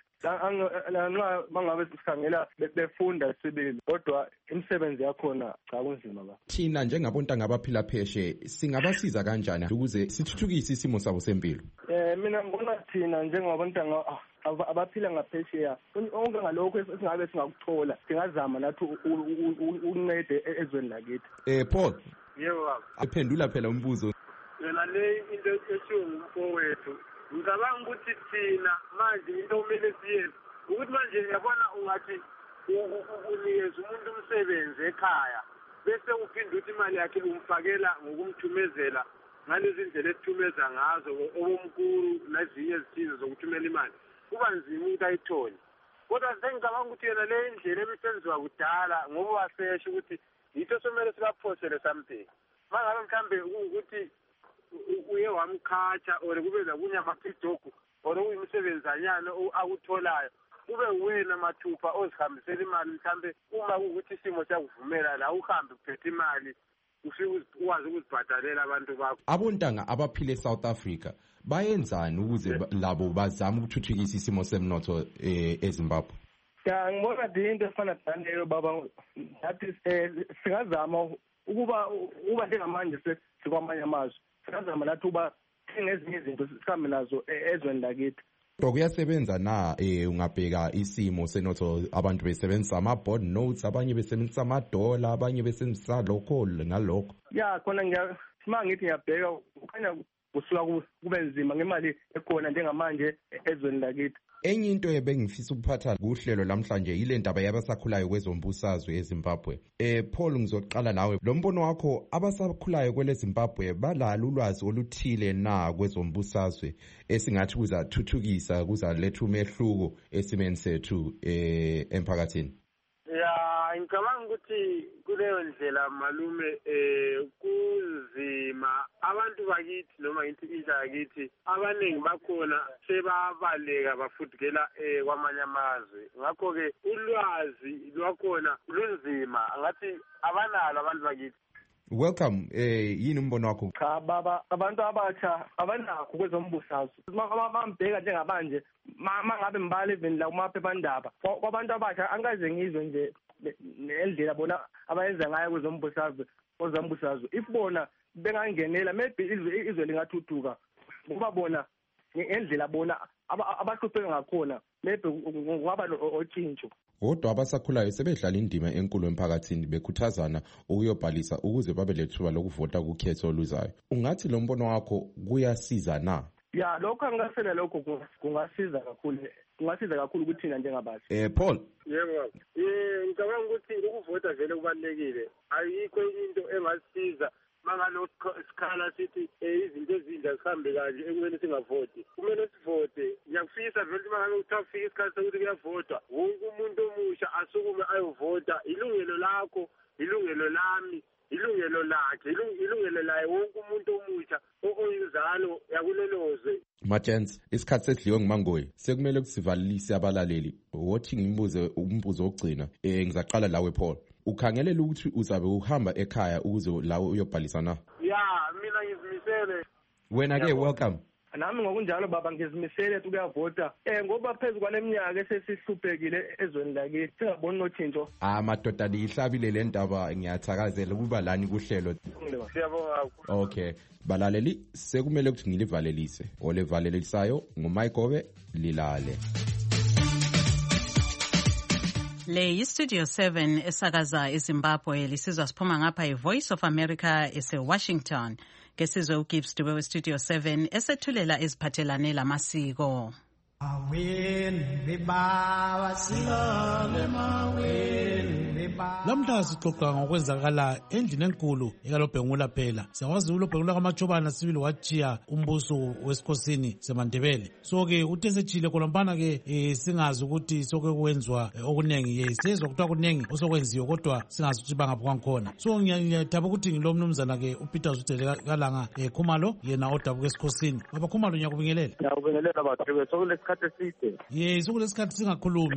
Lanxa mangabe sikhangela befunda sibili kodwa imisebenzi yakhona cha kunzima ba. Thina njengabontanga abaphila pheshe singabasiza kanjani ukuze sithuthukise isimo sabo sempilo? Mina ngibona thina njengabontanga abaphila ngaphesheya onke ngalokho esingabe singakuthola singazama nathi ukuncede ezweni lakithi. Paul. Yebo baba. Ephendula phela umbuzo. Yena le into eshiwo ngumfowethu ngicabanga ukuthi thina manje into kumele siyenze ukuthi manje yabona ungathi unikeza umuntu umsebenzi ekhaya bese uphinde uthi imali yakhe umfakela ngokumthumezela ngalezi ndlela esithumeza ngazo okomkhulu nezinye izithizo zokuthumela imali kuba nzima ukuthi ayithole. Kodwa sengicabanga ukuthi yena le ndlela ebisenziwa kudala ngoba wasesha ukuthi yitho somele sibaphosele something. Mangabe mhlambe ukuthi uye wamkhatha or kube lakunye amaphidogu or uyimsebenzanyana akutholayo kube wena mathupha ozihambisela imali mhlambe uma ukuthi isimo siyakuvumela la uhambe kuphethe imali ufike ukwazi ukuzibhadalela abantu bakho. Abontanga abaphile eSouth Africa bayenzani ukuze labo bazama ukuthuthukisa isimo semnotho eZimbabwe? Ya ngibona into efana naleyo baba ngathi singazama ukuba njengamanje sikwamanye amazwe singazama nathi uba ngezinye izinto sikhambe nazo ezweni lakithi. Kodwa kuyasebenza na ungabheka isimo senotho abantu besebenzisa ama-board notes, abanye besebenzisa amadola, abanye besebenzisa lokho nalokho? Ya khona ngithi ngiyabheka kukhanya kusuka kube nzima ngemali ekhona njengamanje ezweni lakithi. Enye into ebengifisa ukuphatha kuhlelo lamhlanje yile ndaba yabasakhulayo kwezombusazwe eZimbabwe. Paul ngizoqala nawe. Lo mbono wakho, abasakhulayo kwele Zimbabwe balalo ulwazi oluthile na kwezombusazwe esingathi kuzathuthukisa kuzaletha umehluko esimeni sethu emphakathini? Ya ngicabanga ukuthi kuleyo ndlela malume kunzima abantu bakithi noma intsha yakithi abaningi bakhona sebabaleka bafudukela kwamanye amazwe. Ngakho-ke ulwazi lwakhona lunzima ngathi abanalo abantu bakithi. Welcome. Yini umbono wakho? Cha baba, abantu abatsha abanakho kwezombusazwe. Bambheka njengabanje mangabe mbali even la kumaphephandaba kwabantu abasha angaze ngizwe nje nendlela bona abayenza ngayo kwezombusazwe. If bona bengangenela maybe izwe lingathuthuka ngoba bona ngendlela bona abahlupheka ngakhona maybe kungaba otshintsho. Kodwa abasakhulayo sebedlala indima enkulu emphakathini bekhuthazana ukuyobhalisa ukuze babe lethuba lokuvota kukhetho oluzayo. Ungathi lo mbono wakho kuyasiza na? Ya lokho angasela lokho kungasiza kakhulu. Kungasiza kakhulu ukuthi thina njengabantu. Paul. Yebo. Ngicabanga ukuthi ukuvota vele kubalekile. Ayikho into engasiza mangalo sikhala sithi izinto ezinja sihambe kanje ekumele singavoti. Kumele sivote. Ngiyafisa vele mangalo uthafika isikhathi sokuthi kuyavotwa. Wonke umuntu omusha asukume ayovota. Ilungelo lakho, ilungelo lami, ilungelo lakhe, ilungelo laye wonke umuntu omusha oyinzalo yakulelozwe. Matshens, isikhathi sesidliwe ngumangoyi. Sekumele kusivalise abalaleli. Wothi ngimbuze umbuzo ogcina. Ngizaqala lawe Paul. Ukhangelela ukuthi uzabe uhamba ekhaya ukuze lawe uyobhalisa na? Ya, mina ngizimisele. Wena ke welcome. Nami ngokunjalo baba ngizimisele ukuyavota. Ngoba phezulu kwaleminyaka esesihluphekile ezweni lakithi singaboni nothinto. Madoda lihlabile le ndaba ngiyathakazela ukuba lani kuhlelo. Siyabonga. Okay. Balaleli sekumele ukuthi ngilivalelise. Olevalelisayo nguMayigobe Lilale. Le yiStudio 7 esakaza eZimbabwe lisizwa siphuma ngapha iVoice of America eseWashington. Ngesizwe uGibbs Dube weStudio 7 esethulela eziphathelane lamasiko. Lamhla sixoxa ngokwenzakala endlini enkulu ekalobhengula phela. Siyakwazi ulobhengula kaMachobana sibili wachiya umbuso wesikhosini seMandebele. So ke uthe sechile kholombana ke singazi ukuthi soke kwenzwa okunengi siyezwa kuthiwa kunengi osokwenziwe kodwa singazi ukuthi bangaphi kwangikhona. So ngiyathaba ukuthi ngilomnumzana ke uPeter Zutele Kalanga Khumalo yena odabuka esikhosini. Baba Khumalo ngiyakubingelela. Ngiyakubingelela bathu sokulesikhathi eside. Sokulesikhathi singakhulumi.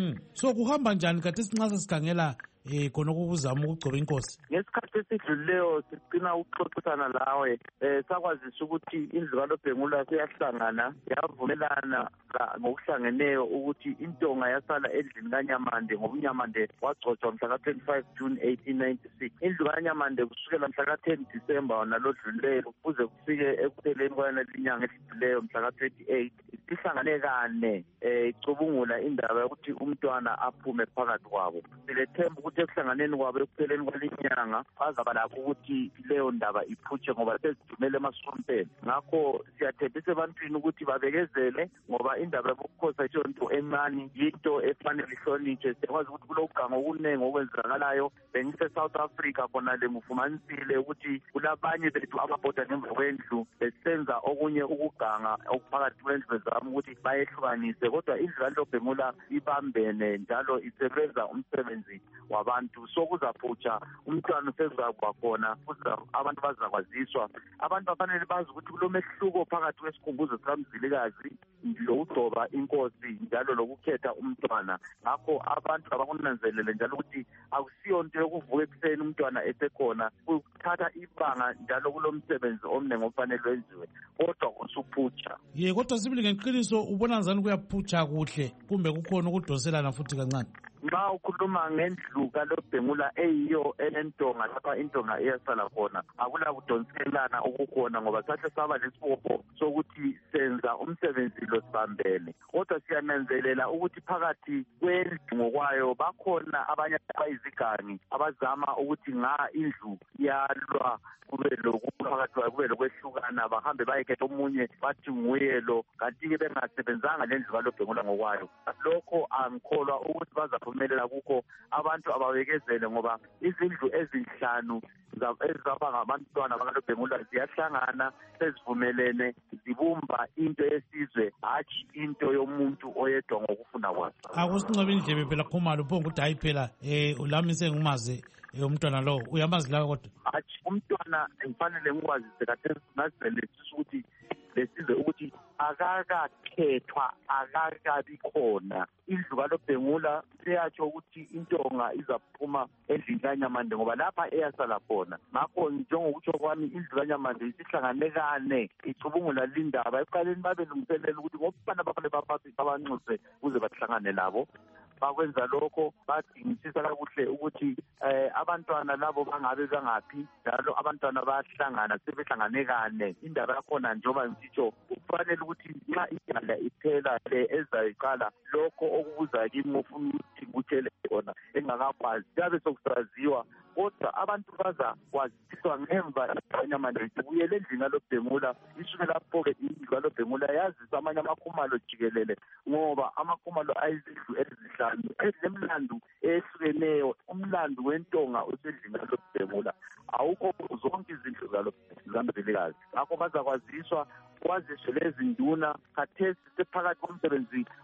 So kuhamba njani kade sinxasa sikhangela khona ukuzama ukugcoba inkosi? Ngesikhathi esidlulileyo sigcina ukuxoxisana lawe sakwazisa ukuthi indlu kaLobhengula seyahlangana yavumelana ngokuhlangeneyo ukuthi intonga yasala endlini kaNyamande ngoba uNyamande wagcotshwa mhla ka-25 June 1896. Indlu kaNyamande kusukela mhla ka-10 December wona lodlulileyo kuze kufike ekupheleni kwalenyanga edlulileyo mhla ka-28 sihlangane kane icubungula indaba yokuthi umntwana aphume phakathi kwabo. Silethemba ukuthi ekuhlanganeni kwabo ekupheleni kwalinyanga bazaba lakho ukuthi leyo ndaba iphutshe ngoba sezidumele emasontweni. Ngakho siyathembisa ebantwini ukuthi babekezele ngoba indaba yobukhosi ayisonto encane, yinto efanele ihlonitshwe. Siyakwazi ukuthi kulokugango okuningi okwenzakalayo. Bengise-South Africa khona le ngufumanisile ukuthi kulabanye bethu ababhoda ngemva kwendlu besenza okunye ukuganga okuphakathi kwendlu zami ukuthi bayehlukanise, kodwa indlu kaLobhengula ibambene njalo isebenza umsebenzi wabantu. So kuzaphutsha umntwana usezakuba khona, abantu bazakwaziswa. Abantu bafanele bazi ukuthi kulomehluko phakathi kwesikhumbuzo sikamzilikazi lokugcoba inkosi njalo lokukhetha umntwana. Ngakho abantu abakunanzelele njalo ukuthi akusiyo nto yokuvuka ekuseni umntwana esekhona, kuthatha ibanga njalo kulomsebenzi omningi ofanele wenziwe, kodwa usuphutsha. Kodwa sibili ngeqiniso ubona njani kuyaphutsha kuhle kumbe kukhona ukudoselana futhi kancane? Nxa ukhuluma ngendlu kaLobhengula eyiyo enentonga lapha intonga iyasala khona, akula kudonselana okukhona ngoba sahle saba lesibopho sokuthi senza umsebenzi lo sibambene. Kodwa siyananzelela ukuthi phakathi kwendlu ngokwayo bakhona abanye abayizigangi abazama ukuthi indlu yalwa kube lokuphakathi kube lokwehlukana, bahambe bayekhetha omunye bathi nguye lo, kanti-ke bengasebenzanga le ndlu kaLobhengula ngokwayo. Lokho angikholwa ukuthi bazaphumelela kukho. Abantu ababekezele ngoba izindlu ezinhlanu ezizaba ngabantwana bakaLobhengula ziyahlangana, sezivumelene, zibumba into yesizwe, hatshi into yomuntu oyedwa ngokufuna kwakhe. Akusincabe indlebe phela Khumalo upho ukuthi hayi phela lami sengimazi umntwana lo uyamazi la kodwa. Hatshi umntwana ngifanele ngikwazise kade ngazelesisa ukuthi lesizwe ukuthi akakakhethwa, akakabi khona. Indlu kaLobhengula seyatsho ukuthi intonga izaphuma endlini kaNyamande ngoba lapha eyasala khona. Ngakho njengokutsho kwami indlu kaNyamande isihlangane kane icubungula lindaba. Ekuqaleni babelungiselela ukuthi ngobana babanxuse kuze bahlangane labo. Bakwenza lokho badingisisa kakuhle ukuthi abantwana labo bangabe bangaphi, njalo abantwana bayahlangana sebehlangane kane. Indaba yakhona njengoba ngisitsho kufanele ukuthi nxa inyanga iphela le ezayiqala lokho okubuza kimi ofuna ukuthi kuthele khona engakakwazi yabe sokusaziwa, kodwa abantu bazakwaziswa ngemva kaNyamande kubuyele endlini kaLobhengula. Isuke lapho-ke indlu kaLobhengula yazisa amanye amakhumalo jikelele ngoba amakhumalo ayizindlu ezihlanu ezinemlando ehlukeneyo. Umlando wentonga usendlini kaLobhengula awukho zonke izindlu zikaMzilikazi. Ngakho bazakwaziswa kwaziswe lezi nduna khathesi sephakathi komsebenzi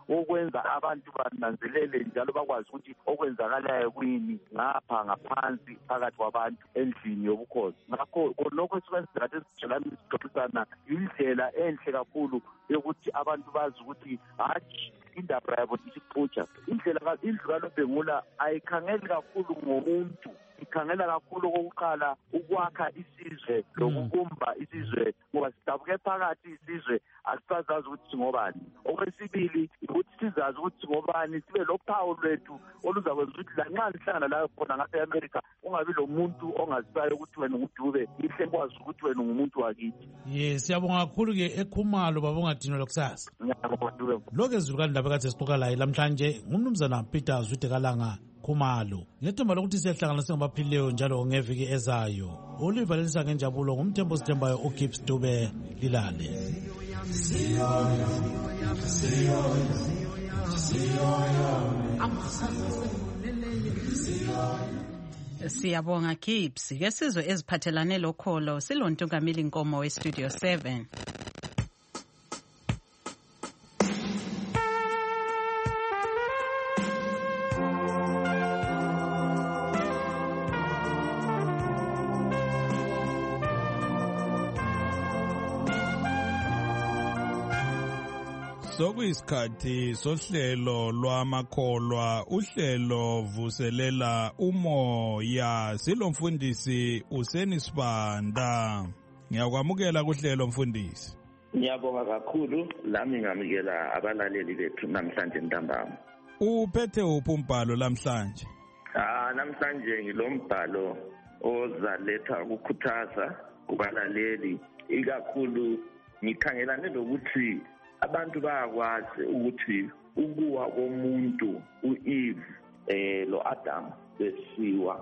wokwenza abantu bananzelele njalo bakwazi ukuthi okwenzakalayo kuyini ngapha ngaphansi phakathi kwabantu endlini yobukhosi. Ngakho lokho esikwenza kade sijelani sixoxisana indlela enhle kakhulu yokuthi abantu bazi ukuthi hatshi indaba yabo isiphutsha. Indlu kaNobhengula ayikhangeli kakhulu ngomuntu, ikhangela kakhulu okokuqala ukwakha isizwe lokubumba isizwe, ngoba sidabuke phakathi isizwe asisazazi ukuthi singobani. Okwesibili ukuthi sizazi ukuthi singobani, sibe lophawu lwethu oluzakwenza ukuthi lanxa lihlangana layo khona ngase-Amerika ungabi lo muntu ongazisayo ukuthi wena ungudube, ihle kwazi ukuthi wena ungumuntu wakithi. Siyabonga kakhulu-ke eKhumalo babongadinwa kusasa. Lokhu ezulu kandaba kade sixoxa laye lamhlanje ngumnumzana Peter Zudekalanga Khumalo. Ngethemba lokuthi siyahlangana singabaphilileyo njalo ngeviki ezayo. Ulivalelisa ngenjabulo ngumthembo sithembayo uGibbs Dube Lilale. Siyabonga Gibbs. Ke sizwe eziphathelane lokholo silontungameli Nkomo weStudio 7. Sokuyisikhathi sohlelo lwamakholwa, uhlelo vuselela umoya. Silomfundisi Useni Sibanda. Ngiyakwamukela kuhlelo mfundisi. Ngiyabonga kakhulu, lami ngamukela abalaleli bethu namhlanje ntambama. Uphethe uphi umbhalo lamhlanje? Namhlanje ngilombhalo ozaletha ukukhuthaza kubalaleli, ikakhulu ngikhangelane lokuthi abantu bayakwazi ukuthi ukuwa komuntu uEve lo Adam besiwa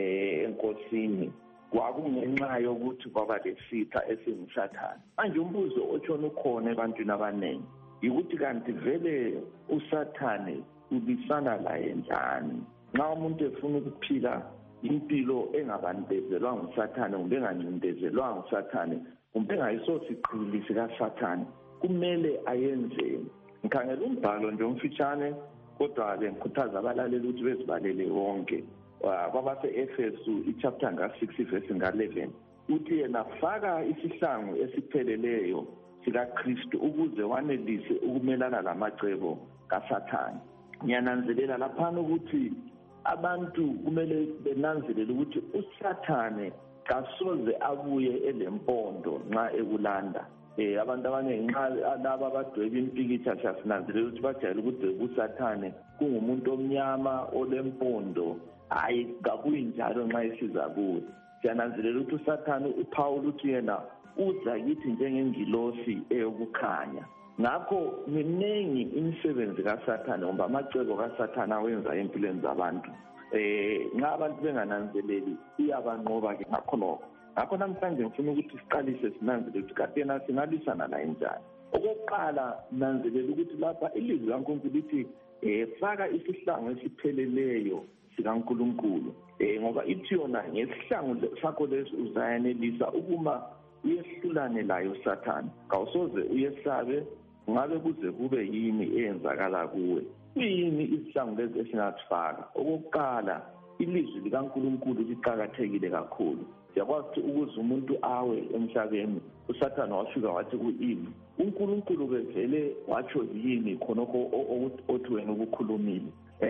enkosini kwakungenxa yokuthi kwaba lesitha esingumsathane. Manje umbuzo otshona ukhona ebantwini abaningi ukuthi kanti vele usathane ubisana laye njani? Nxa umuntu efuna ukuphila impilo engabandezelwa ngusathane kumbe engancindezelwa ngusathane kumbe engayisosiqhili sikasathane, kumele ayenzeni? Ngikhangela umbhalo nje umfitshane, kodwa-ke ngikhuthaza abalaleli ukuthi bezibalele wonke. Kwabase-Efesu ichapter nga-6 ivesi nga-11 uthi yena faka isihlangu esipheleleyo sikaKristu ukuze wanelise ukumelana lamacebo kasathane. Ngiyananzelela laphana ukuthi abantu kumele benanzelele ukuthi usathane kasoze abuye elempondo nxa ekulanda. Abantu abaningi nxa laba abadweba impikitsha siyasinanzelela ukuthi bajayele ukudweba usathane kungumuntu omnyama olempondo. Hayi, kabuyi njalo nxa esiza kuwe. Siyananzelela ukuthi usathane uPaul uthi yena uza kithi njengengilosi eyokukhanya. Ngakho miningi imisebenzi kasathane ngoba amacebo kasathane awenza empilweni zabantu. Nxa abantu bengananzeleli iyabanqoba-ke ngakho namhlanje ngifuna ukuthi siqalise sinanzelele ukuthi kade yena singalwisana naye njani. Okokuqala nanzelela ukuthi lapha ilizwi laNkulunkulu lithi faka isihlangu esipheleleyo sikaNkulunkulu, ngoba ithi yona ngesihlangu sakho lesi uzayenelisa ukuma uyehlulane layo usathane. Kawusoze uyesabe ngabe kuze kube yini eyenzakala kuwe. Kuyini isihlangu lesi esingasifaka? Okokuqala ilizwi likaNkulunkulu liqakathekile kakhulu. Siyakwazi ukuze umuntu awe emhlabeni, usathane wafika wathi ku-Eve, uNkulunkulu bevele watsho yini khonokho othi wena ukukhulumile.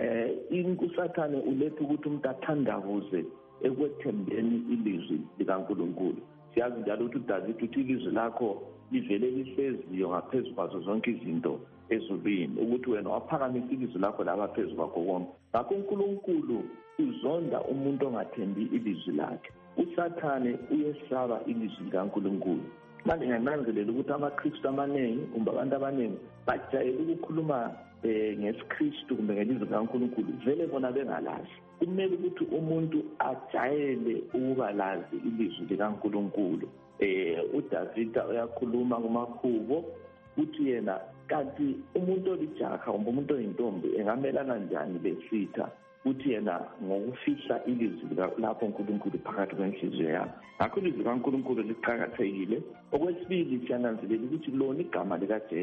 Usathane uletha ukuthi umuntu athandabuze ekwethembeni ilizwi likaNkulunkulu. Siyazi njalo ukuthi uDavid uthi ilizwi lakho livele lihleziyo ngaphezu kwazo zonke izinto ezulwini, ukuthi wena waphakamisa ilizwi lakho laba phezu kwakho konke. Ngakho uNkulunkulu uzonda umuntu ongathembi ilizwi lakhe. Usathane uyesaba ilizwi likaNkulunkulu. Manje ngiyananzelela ukuthi amaKristu amaningi kumbe abantu abaningi bajayele ukukhuluma ngesiKristu kumbe ngelizwi likaNkulunkulu vele bona bengalazi. Kumele ukuthi umuntu ajayele ukuba lazi ilizwi likaNkulunkulu. uDavida uyakhuluma kumakhubo uthi yena kanti umuntu olijaha kumbe umuntu oyintombi engamelana njani lesitha uthi yena ngokufihla ilizwi lapho uNkulunkulu phakathi kwenhliziyo yakhe. Ngakho ilizwi likaNkulunkulu liqakathekile. Okwesibili siyananzelela ukuthi lona igama likaJesu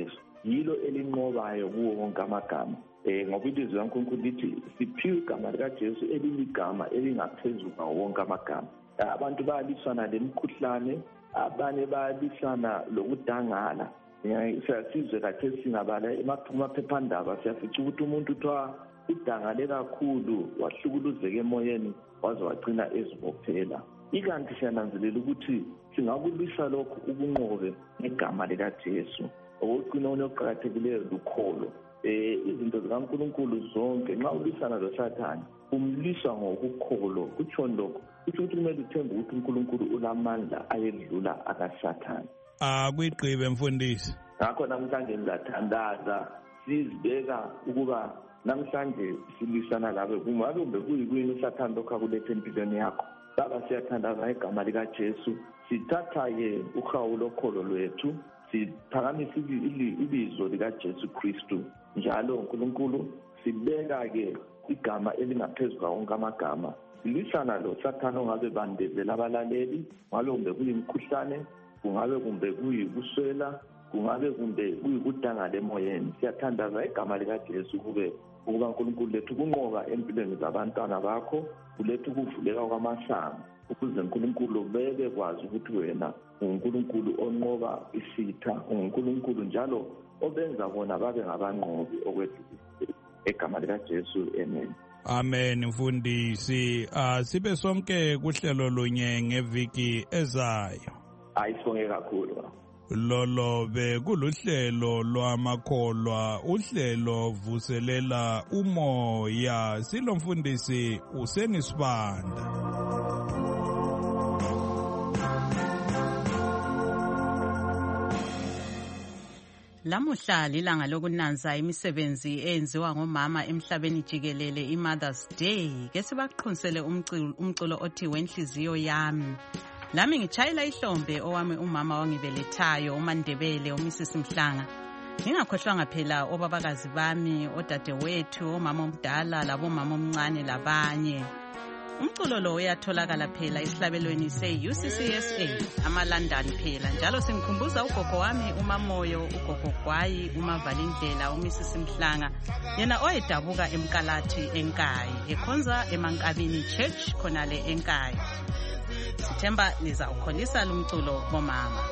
yilo elinqobayo kuwo wonke amagama. Ngoba ilizwi likaNkulunkulu lithi siphiwe igama likaJesu eliligama elingaphezulu kwawo wonke amagama. Abantu bayalisana lemikhuhlane, abanye bayalisana lokudangala. Siyasizwe kathesi singabala amaphephandaba siyafica ukuthi umuntu uthiwa udangale kakhulu wahlukuluzeka emoyeni waze wagcina ezibophela. Ikanti siyananzelela ukuthi singakulwisa lokhu ukunqobe ngegama likaJesu. Okugcina okuqakathekileyo lukholo. Izinto zikaNkulunkulu zonke nxa ulwisana loSathane umlisa ngokukholo. Kutshoni lokho kusho ukuthi kumele uthembe ukuthi uNkulunkulu ulamandla ayedlula akaSathane. Kuyigqibe mfundisi. Ngakho namhlanje ngizathandaza sizibeka ukuba namhlanje silwisana labe kumbe kuyini uSathane lokho akulethe empilweni yakho. Baba siyathandaza igama likaJesu. Sithatha-ke uhawu lokholo lwethu siphakamisa ibizo likaJesu Kristu. Njalo uNkulunkulu sibeka-ke igama elingaphezu kwawo wonke amagama. Silwisana lo Sathane ongabe bandezela abalaleli, ngabe kumbe kuyimkhuhlane, kungabe kumbe kuyikuswela, kungabe kumbe kuyikudangala emoyeni. Siyathandaza igama likaJesu ukuba uNkulunkulu lethu kunqoba empilweni zabantwana bakho, ulethu ukuvuleka kwamasango ukuze uNkulunkulu bebe kwazi ukuthi wena uNkulunkulu onqoba isitha, uNkulunkulu njalo obenza bona babe ngabanqobi okwethu egama likaJesu. Amen. Amen mfundisi. Sibe sonke kuhlelo lunye ngeviki ezayo. Ayisonge kakhulu. Lolo bekuluhlelo lwamakholwa, uhlelo vuselela umoya. Silomfundisi uSenisibanda. Lamuhla lilanga lokunanza imisebenzi eyenziwa ngomama emhlabeni jikelele, iMother's Day. Ke sibaqhunisele umculo othi wenhliziyo yami. Lami ngitshayela ihlombe owami umama wangibelethayo uMandebele uMrs Mhlanga. Ngingakhohlwanga phela obabakazi bami, odadewethu, omama omdala labomama omncane labanye. Umculo lo uyatholakala phela esihlabelweni se-UCCSA amaLondon phela. Njalo simkhumbuza ugogo wami uMamoyo, ugogo Gwayi, uMavalindlela, uMrs Mhlanga, yena oyedabuka eMkalathi eNkayi, ekhonza eMankabini Church khonale eNkayi. Sithemba niza ukholisa lumculo bomama.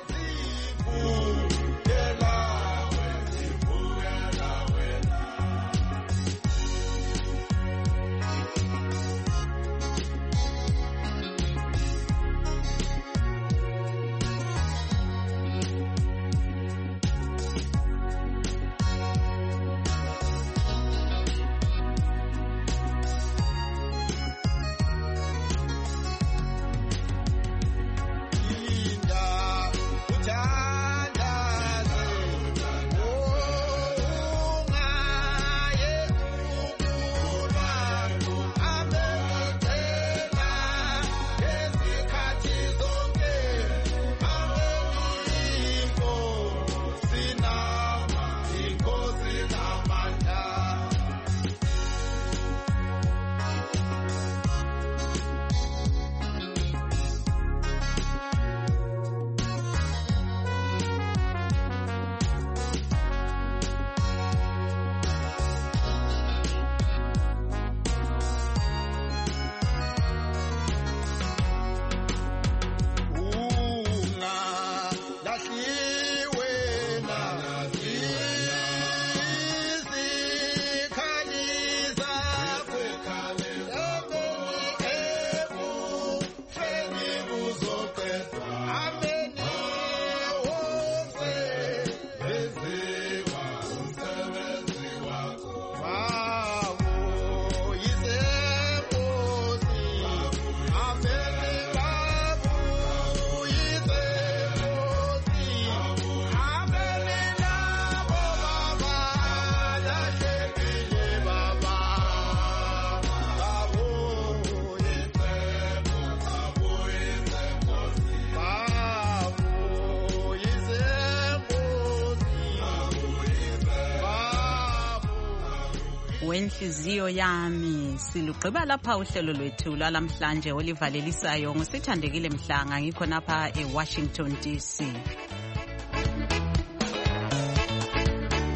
Wenhliziyo yami. Silugqiba lapha uhlelo lwethu lwalamhlanje olivalelisayo ngusithandekile Mhlanga, ngikho napha eWashington DC.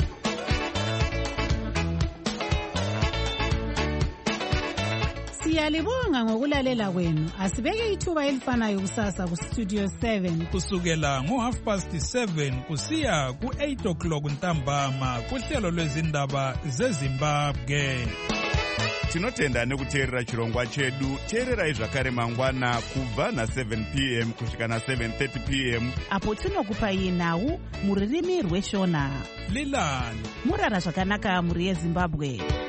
Siyalibonga ngokulalela kwenu. Asibeke ithuba elifanayo kusasa ku Studio 7 kusukela ngo7:30 kusiya ku8 ntambama kuhlelo lwezindaba zeZimbabwe. Tinotenda nekuteerera chirongwa chedu. Teererai zvakare mangwana kubva na7 p.m. kusvika na7:30 p.m. apo tinokupai nhau mururimi rweshona. Lilani murara zvakanaka muri yeZimbabwe.